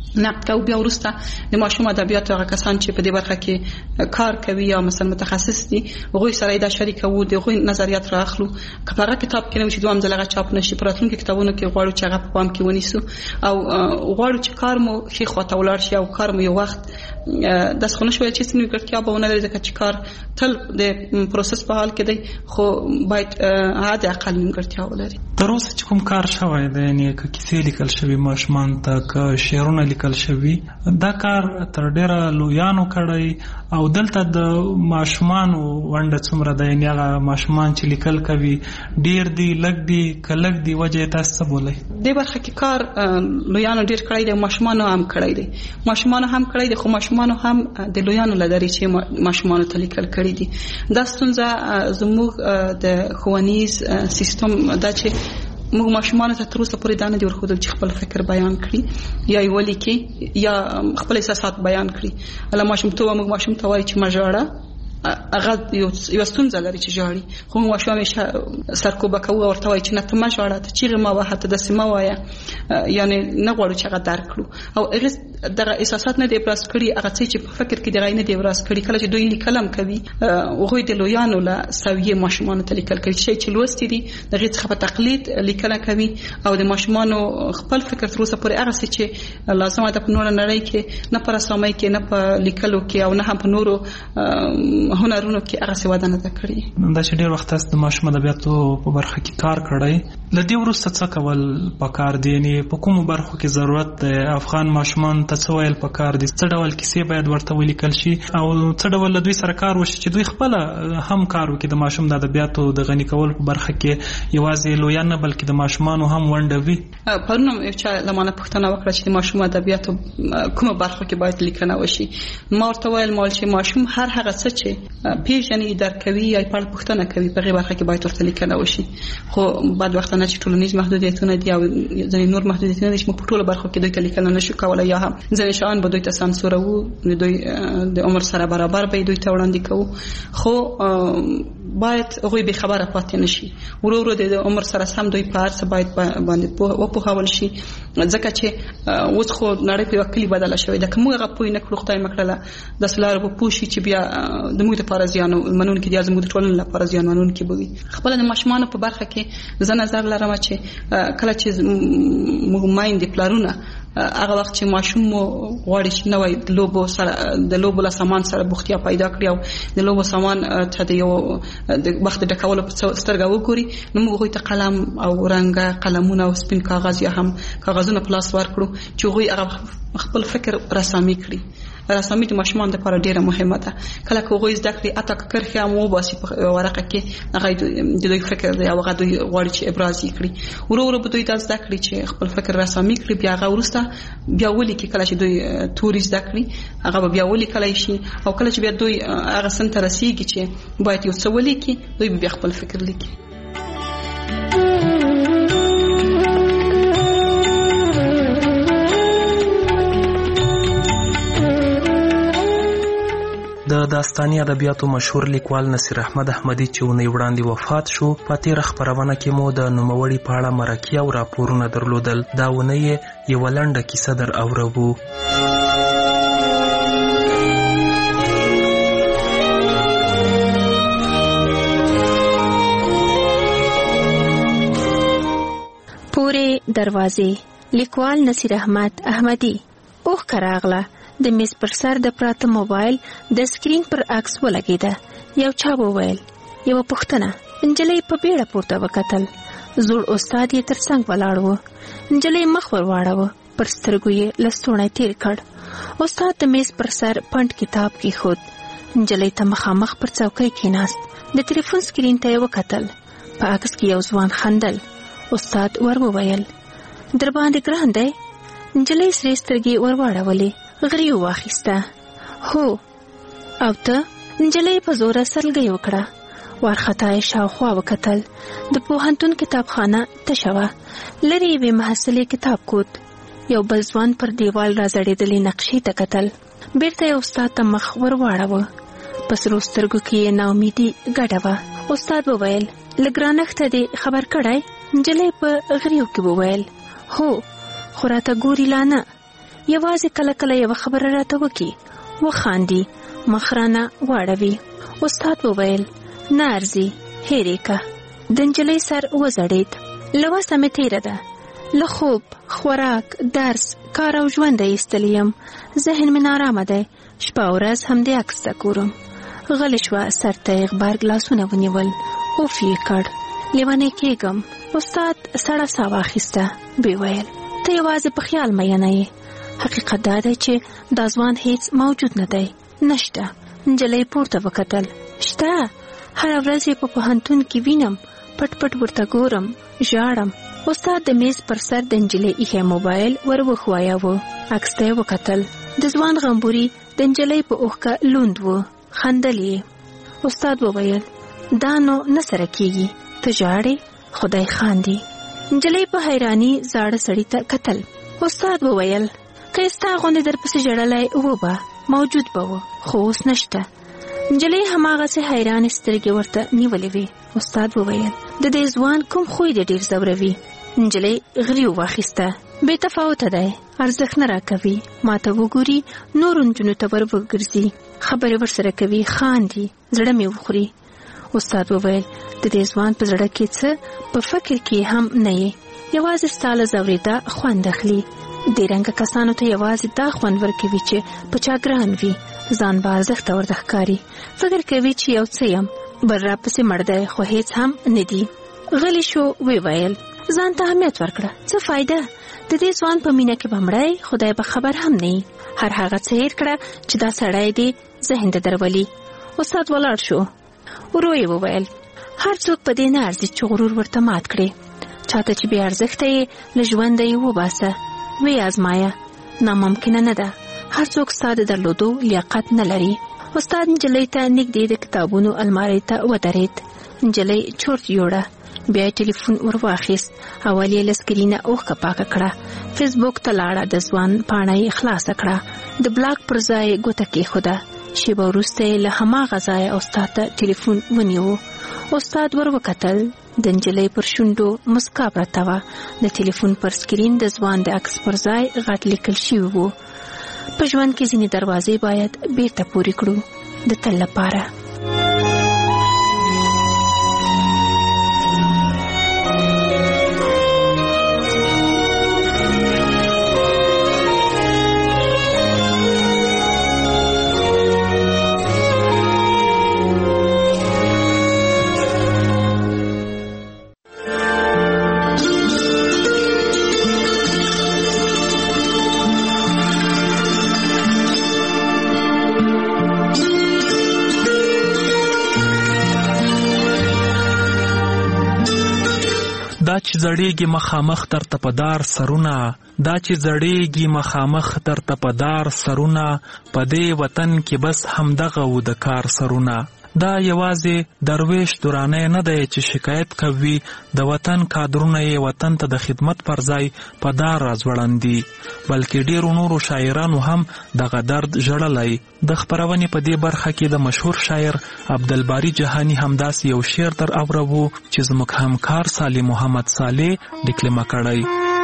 نقد کوو. بیا وروسته د ماشوم ادبیات هغه کسان چې په دې برخه کې کار کوي یا مثلا متخصص دي هغوی سره دا شریکوو، د هغوی نظریات راخلو. که په هغه کتاب کې نه چې دوام ځل هغه چاپ نشي، په راتلونکي کتابونو کې غواړو چې هغه په پام کې ونیسو او غواړو چې کار مو ښې خواته ولاړ شي او کار مو یو وخت داسې خو نشو ویل چې نیمګړتیا به ونه لري، ځکه چې کار تل د پروسس په حال کې دی، خو باید حد اقل نیمګړتیا ولري. تر اوسه چې کوم کار شوی دی، یعنې که کیسې لیکل شوي ماشومان ته، که شعرونه لیکل شوي، دا کار تر ډېره لویانو کړی او دلته د ماشومانو ونډه څومره ده؟ یعنې هغه ماشومان چې لیکل کوي ډېر دي، لږ دي، که لږ دي، وجه یې تاسو څه بولئ؟ دې برخه کې کار لویانو ډېر کړی دی، ماشومانو هم کړی دی. ماشومانو هم کړی دی، خو ماشومانو هم د لویانو له لارې چې ماشومانو ته لیکل کړي دي. دا ستونزه زموږ د ښوونیز سیستم دا چې موږ ماشومانو ته تر اوسه پورې دا نه دي ورښودل چې خپل فکر بیان کړي یا یې ولیکي یا خپل احساسات بیان کړي. له ماشومتوبه موږ ماشوم ته وایي چې مه ژاړه، هغه یو ستونزه لري چې ژاړي، خو موږ ماشوم یې سرکوبه کوو او ورته وایي چې نه ته مه ژاړه، ته چیغې مه وهه، ته داسې مه وایه، یعنې نه غواړو چې هغه درک کړو. او هغې دغه احساسات نه دي ابراز کړي، هغه څه چې په فکر کې دي هغه نه دي ابراز کړي. کله چې دوی لیکل هم کوي هغوی د لویانو له سویې ماشومانو ته لیکل کوي، شی چې لوستي دي د هغې څخه په تقلید لیکنه کوي او د ماشومانو خپل فکر تر اوسه پورې هغه څه چې لازمه ده په نوره نړۍ کې، نه په رسامۍ کې، نه په لیکلو کې او نه هم په نورو هنرونو کې هغه څه وده نه ده کړې. دا چې ډېر وخت تاسو د ماشوم ادبیاتو په برخه کې کار کړی، له دې وروسته څه کول پکار دي؟ یعنې په کومو برخو کې ضرورت دی؟ افغان ماشومان ته څه ویل پکار دي؟ څه ډول کیسې باید ورته ولیکل شي او څه ډول له دوی سره کار وشي چې دوی خپله هم کار وکړي د ماشوم د ادبیاتو د غني کولو په برخه کې، یوازې لویان نه بلکې د ماشومانو هم ونډه وي؟ پرون هم یو چا له ما نه پوښتنه وکړه چې د ماشوم ادبیاتو کومه برخه کې باید لیکنه وشي. ما ورته ویل چې ماشوم هر هغه څه چې پیژني، درک کوي یا په اړه پوښتنه کوي، په هغې برخه کې باید ورته لیکنه وشي. خو بعد وختونه چې ټولنیز محدودیتونه دي او ځینې نور محدودیتونه دي چې موږ په ټولو برخو کې دوی ته لیکنه نشو کولی، یا هم ځینې شیان به دوی ته سانسوروو، دوی د عمر سره برابر به دوی ته وړاندې کوو، خو باید هغوی بې خبره پاتې نشي. ورو ورو د عمر سره سم دوی په هر څه باید باندې وپوهول شي، ځکه چې اوس خو نړۍ په یوه کلي بدله شوې ده. که موږ هغه پوه نه کړو، خدای مه کړله داسې لاره به پوه شي چې بیا د موږ دپاره زیان منونکي دي یا زموږ د ټولنې لپاره زیان منونکي به وي. خپله د ماشومانو په برخه کې زه نظر لرم چې کله چې موږ میندې پلارونه هغه وخت چې ماشوم مو غواړي چې نوی د لوبو له سامان سره بوختیا پیدا کړي او د لوبو سامان ته د یو د وخت ډکولو په سترګه وګوري، نو موږ هغوی ته قلم او رنګه قلمونه او سپین کاغذ یا هم کاغذونه په لاس ورکړو چې هغوی هغه خپل فکر رسامي کړي. رسامي د ماشومان لپاره ډیره مهمه ده. کله چې هغوی زده کړي اته کرښې هم وباسي په ورقه کې، هغه د دوی فکر دی او هغه دوی غواړي چې ابراز یې کړي. ورو ورو به دوی دا زده کړي چې خپل فکر رسامي کړي، بیا هغه وروسته بیا ولیکي. کله چې دوی توري زده کړي هغه به بیا ولیکلی شي، او کله چې بیا دوی هغه سن ته رسیږي چې باید یو څه ولیکي، دوی بیا خپل فکر لیکي. د داستاني ادبیاتو مشهور لیکوال نصیر احمد احمدي چې اونۍ وړاندې وفات شو، په تېره خپرونه کې مو د نوموړي په اړه مرکې او راپورونه درلودل. دا اونۍ یوه لنډه کیسه در اورو. پورې دروازې، لیکوال نصیر احمد احمدي. اوښ راغله، د میز پر سر د پراته موبایل د سکرین پر عکس ولګېده. یو چا وویل یوه پوښتنه. نجلۍ په بیړه پورته وکتل. زوړ استاد یې تر څنګ ولاړ و. نجلۍ مخ ور واړوه، پر سترګو یې لستوڼی تیر کړ. استاد د میز پر سر پنډ کتاب کېښود. نجلۍ ته مخامخ پر څوکۍ کېناست. د تلیفون سکرین ته یې وکتل. په عکس کې یو ځوان خندل. استاد ور وویل در باندې ګران دی. نجلۍ سرې سترګې ور واړولې، غري واخیسته. هو. او ته؟ نجلۍ په زوره سرلګۍ وکړه. وارخطا یې شاوخوا وکتل. د پوهنتون کتابخانه تشه وه. لرې یوې محصلې کتاب کوت. یو بل ځوان پر دیوال راځړېدلې نقشې ته کتل. بیرته یې استاد ته مخ ور واړوه. په سرو سترګو کې یې ناامیدي ګډه وه. استاد وویل له ګرانښته دې خبر کړی؟ نجلۍ په غریو کې وویل هو، خو راته ګوري لا نه. یوازې کله کله یو خبره راته وکي وخاندي مخرانه واړوي. استاد وویل نه ارزي هېرې که. د نجلۍ سر وزړېد. لوسه مې تېره ده. له خوب خوراک درس کار او ژونده ایستلی یم. ذهن مې نارامه دی. شپه او ورځ همدې عکس ته ګورم. غلی شوه. سر ته یې غبرګ لاسونه ونیول. اوف یې کړ. لیونی کېږم. استاد سړه ساه واخیسته. ویې ویل ته یوازې په خیال مینه یې. حقیقت دا دی چې دا ځوان هیڅ موجود نه دی. نشته. نجلۍ پورته وکتل. شته. هره ورځ یې په پوهنتون کې وینم. پټ پټ ورته ګورم ژاړم. استاد د میز پر سر د نجلۍ ایښی موبایل ور وښوایاوه. عکس ته یې وکتل. د ځوان غمبوري د نجلۍ په اوښکه لوند و. خندل یې. استاد وویل دا نو نه سره کېږي. ته ژاړې؟ خدای خاندي. نجلۍ په حیراني زاړه سړي ته کتل. استاد وویل که یې ستا غوندې درپسې ژړلی و به موجود به و خو اوس نشته. نجلۍ هماغسې حیرانې سترګې ورته نیولې وې. استاد وویل د دې ځوان کوم خوی دې ډېر ځوروي؟ نجلۍ غري واخیسته. بې تفاوته دی. ارزښت نه راکوي. ما ته وګوري نورو نجونو ته ور وګرځي. خبرې ورسره کوي. خاندي. زړه مې وخوري. استاد وویل د دې ځوان په زړه کې څه په فکر کې هم نه یې. یوازې ستا له ځورېدا خوند اخلي. دې رنګه کسانو ته یوازې دا خوند ورکوي چې په چا ګران وي. ځان به ارزښته ورته ښکاري. فکر کوي چې یو څه یم بل راپسې مړ دی خو هېڅ هم نه دي. غلی شو. ویې ویل ځان ته اهمیت ورکړه. څه فایده؟ د دې ځوان په مینه کې به مړی خدای به خبر هم نه وي. هر هغه څه هېر کړه چې دا سړی دې ذهن ته درولي. استاد ولاړ شو. ورو یې وویل هر څوک په دې نه ارزي چې غرور ورته مات کړي. چاته چې بې ارزښته یې له ژونده یې وباسه. ویې ازمایه. ناممکنه نه ده. هر څوک ستا د درلودو لیاقت نه لري. استاد نجلۍ ته نږدې د کتابونو المارۍ ته ودرېد. نجلۍ چورت یوړه. بیا یې ټلیفون ور واخیست. اول یې له سکرینه اوښکه پاکه کړه. فیسبوک ته لاړه. د ځوان پاڼه یې خلاصه کړه. د بلاک پر ځای یې ګوته کېښوده. شیبه وروسته یې له هماغه ځایه استاد ته ټلیفون ونیو. استاد ور وکتل. د نجلۍ پر شونډو مسکا پرته وه. د ټلیفون پر سکرین د ځوان د عکس پر ځای غټ لیکل شوي وو په ژوند کې ځینې دروازې باید بیرته پورې کړو د تل لپاره. دا چې زړېږي مخامخ در تپدار سرونه. دا چې زړېږي مخامخ در تپدار سرونه. په دې وطن کې بس همدغه و د کار سرونه. دا یوازې درویش دورانه نه دی چې شکایت کوي د وطن کادرونه یې وطن ته د خدمت پر ځای په دار راځوړندي. بلکې ډیرو نورو شاعرانو هم دغه درد ژړلی. د خپرونې په دې برخه کې د مشهور شاعر عبدالباري جهانی همداسې یو شعر در اورو چې زموږ همکار صالح محمد صالح لیکلمه کړی.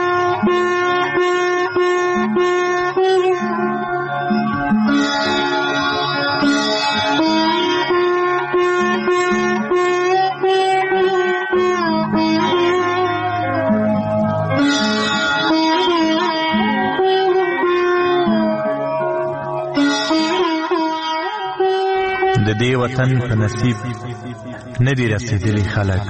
د دې وطن په نصیب ندی رسیدلی خلک.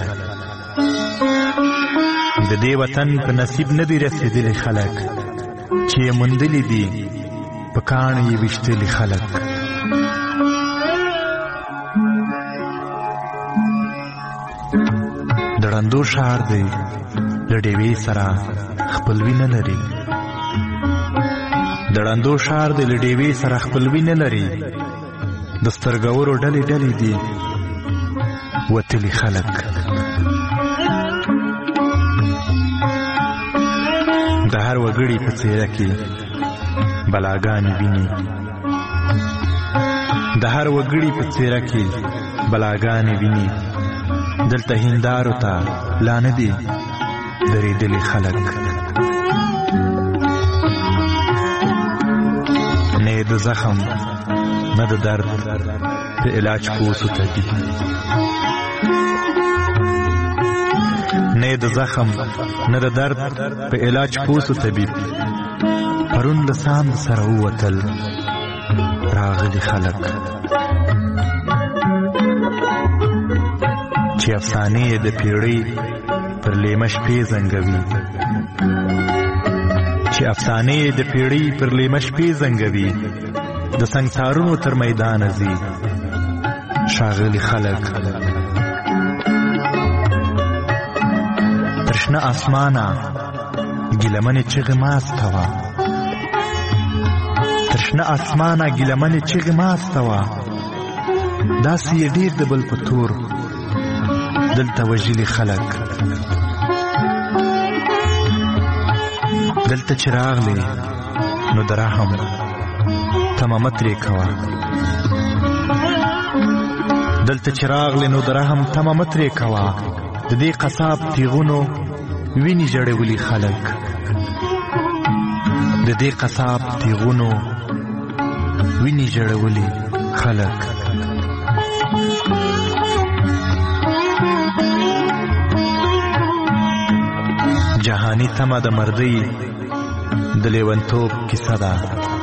د دې وطن په نصیب ندی رسیدلی خلک. چې یې موندلی دي په کاڼو یې ویشتلي خلک. د ړندو ښار دی له ډیوې سره خپلوي نه لري. د ړندو ښار دی له ډیوې سره خپلوي نه لري. د سترګورو ډلې ډلې دي وتلي خلک. د هر وګړي په څېره کې بلاګانې ویني. د هر وګړي په څېره کې بلاګانې ویني. دلته هندارو ته لا نه دي درېدلي خلک. د زخم نه د درد په علاج پوسو طبیب، نه د زخم نه د درد په علاج پوسو طبیب. پرون د ساند سره ووتل راغلي خلک چې افسانې د پیړۍ پر لیمه شپې زنګوي، چې افسانې د پیړۍ پر لیمه شپې زنګوي، د سنګسارونو تر میدانه ځي ښاغلي خلک. تر شنه اسمانه ګیلمنې چغې ماسته وه، تر شنه اسمانه ګیلمنې چغې ماسته وه، داسې یې ډېر د بل په تور دلته وژلي خلک. دلته چې راغلې نو د رحم تمه مه ترې کوه، دلته چې راغلې نو د رحم تمه مه ترې کوه. د دې قصاب تیغونو وینې ژړولي خلک، د دې قصاب تیغونو وینې ژړولي خلک. جهانی تمه د مردۍ د لیونتوب کیسه ده،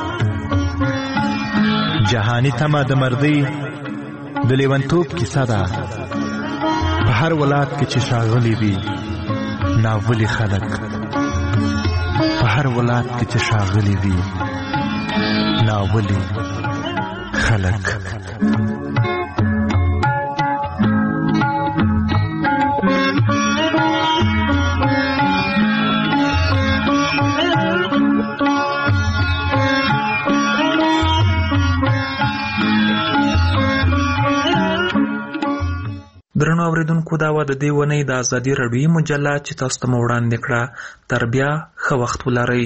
جهانی تمه د مردۍ د لیونتوب کیسه ده. په هر ولایت کې چې ښاغلي وي ناولي خلک، په هر ولایت کې چې ښاغلي وي ناولي خلک. درنو اوریدونکو، دا و د دې ونې د ازادي راډیویي مجله چې تاسو ته مو وړاندې کړه. تر بیا ښه وخت ولرئ.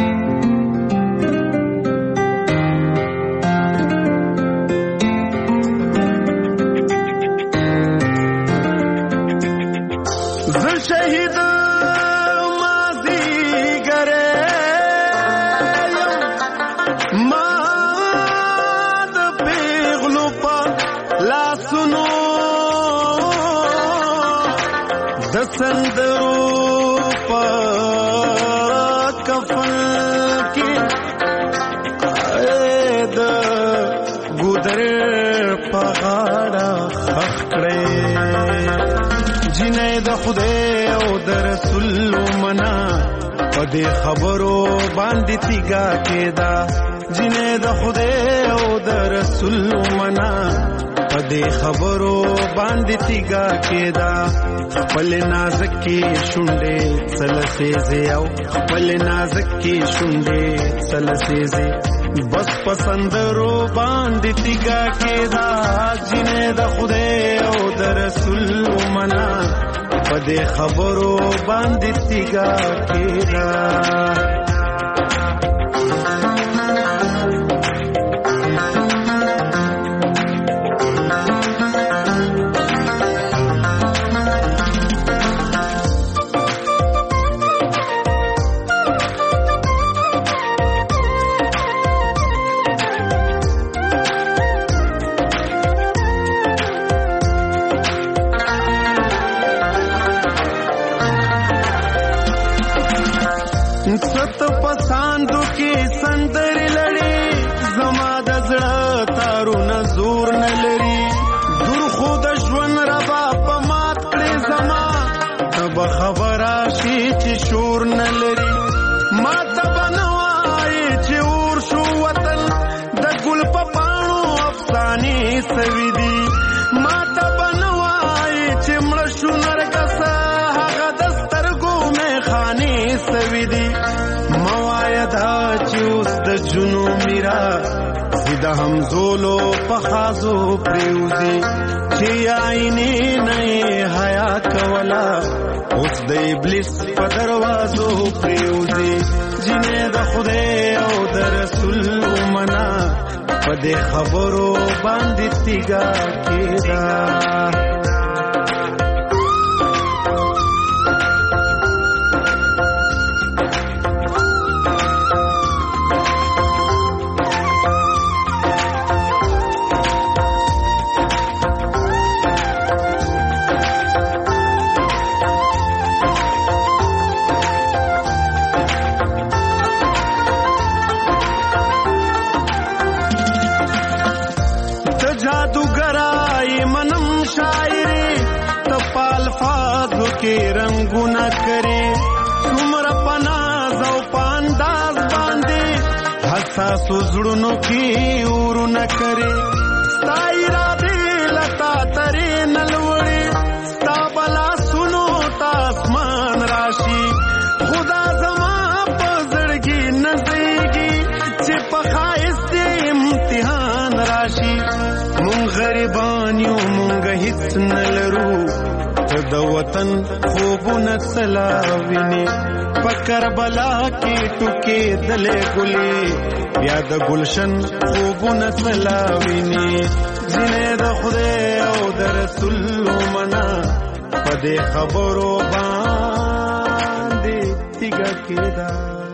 دې خبرو باندې تیګا کېدا، جنې د خدای او د رسول منا په دې خبرو باندې تیګا کېدا. خپل نازکې شونډې سلسېزې او خپل نازکې شونډې سلسېزې بس پسندرو باندې تیګا کېدا، جنې د خدای او د رسول منا په دې خبرو باندې تیګا کېدا. ست پساندو کې سندر لړې زما د زړه تارونه زور نه لري، دور خو د ژوند ربا په مات کړې زما تب خبره شي چې شور نه لري. ما ته به نه وایې چې اور شو وطن د ګل په پاڼو افسانې سوي دي، ما ته به نه وایې چې مړه شو نرګسه هغه د سترګو میخانې سوي دي. دا چې اوس د جنو میرا سیده همزولو په خازو پریوزي، چې آئینې نه حیا کولا اوس د ابلیس په دروازو پریوزي. جنې د خدای او د رسول منا په دې خبرو باندې تیګا کېدا. ستاسو زړونو کې ورونه کرے ستا اراده لتا ترې نلوړي ستا بلا سنو تاسمان راشي خدا زما په زړګي نزيږي چې په خایست امتحان راشي مونږ غریبان یو مونږ هیڅ نلرو ته د وطن خوبونه سلاوینه په کربلا کې ټوکې دلې ګلې بیا د گلشن خوبونه سلاوینه ځینې د خدای او د رسول منا په دې خبرو باندې تیګه کېدا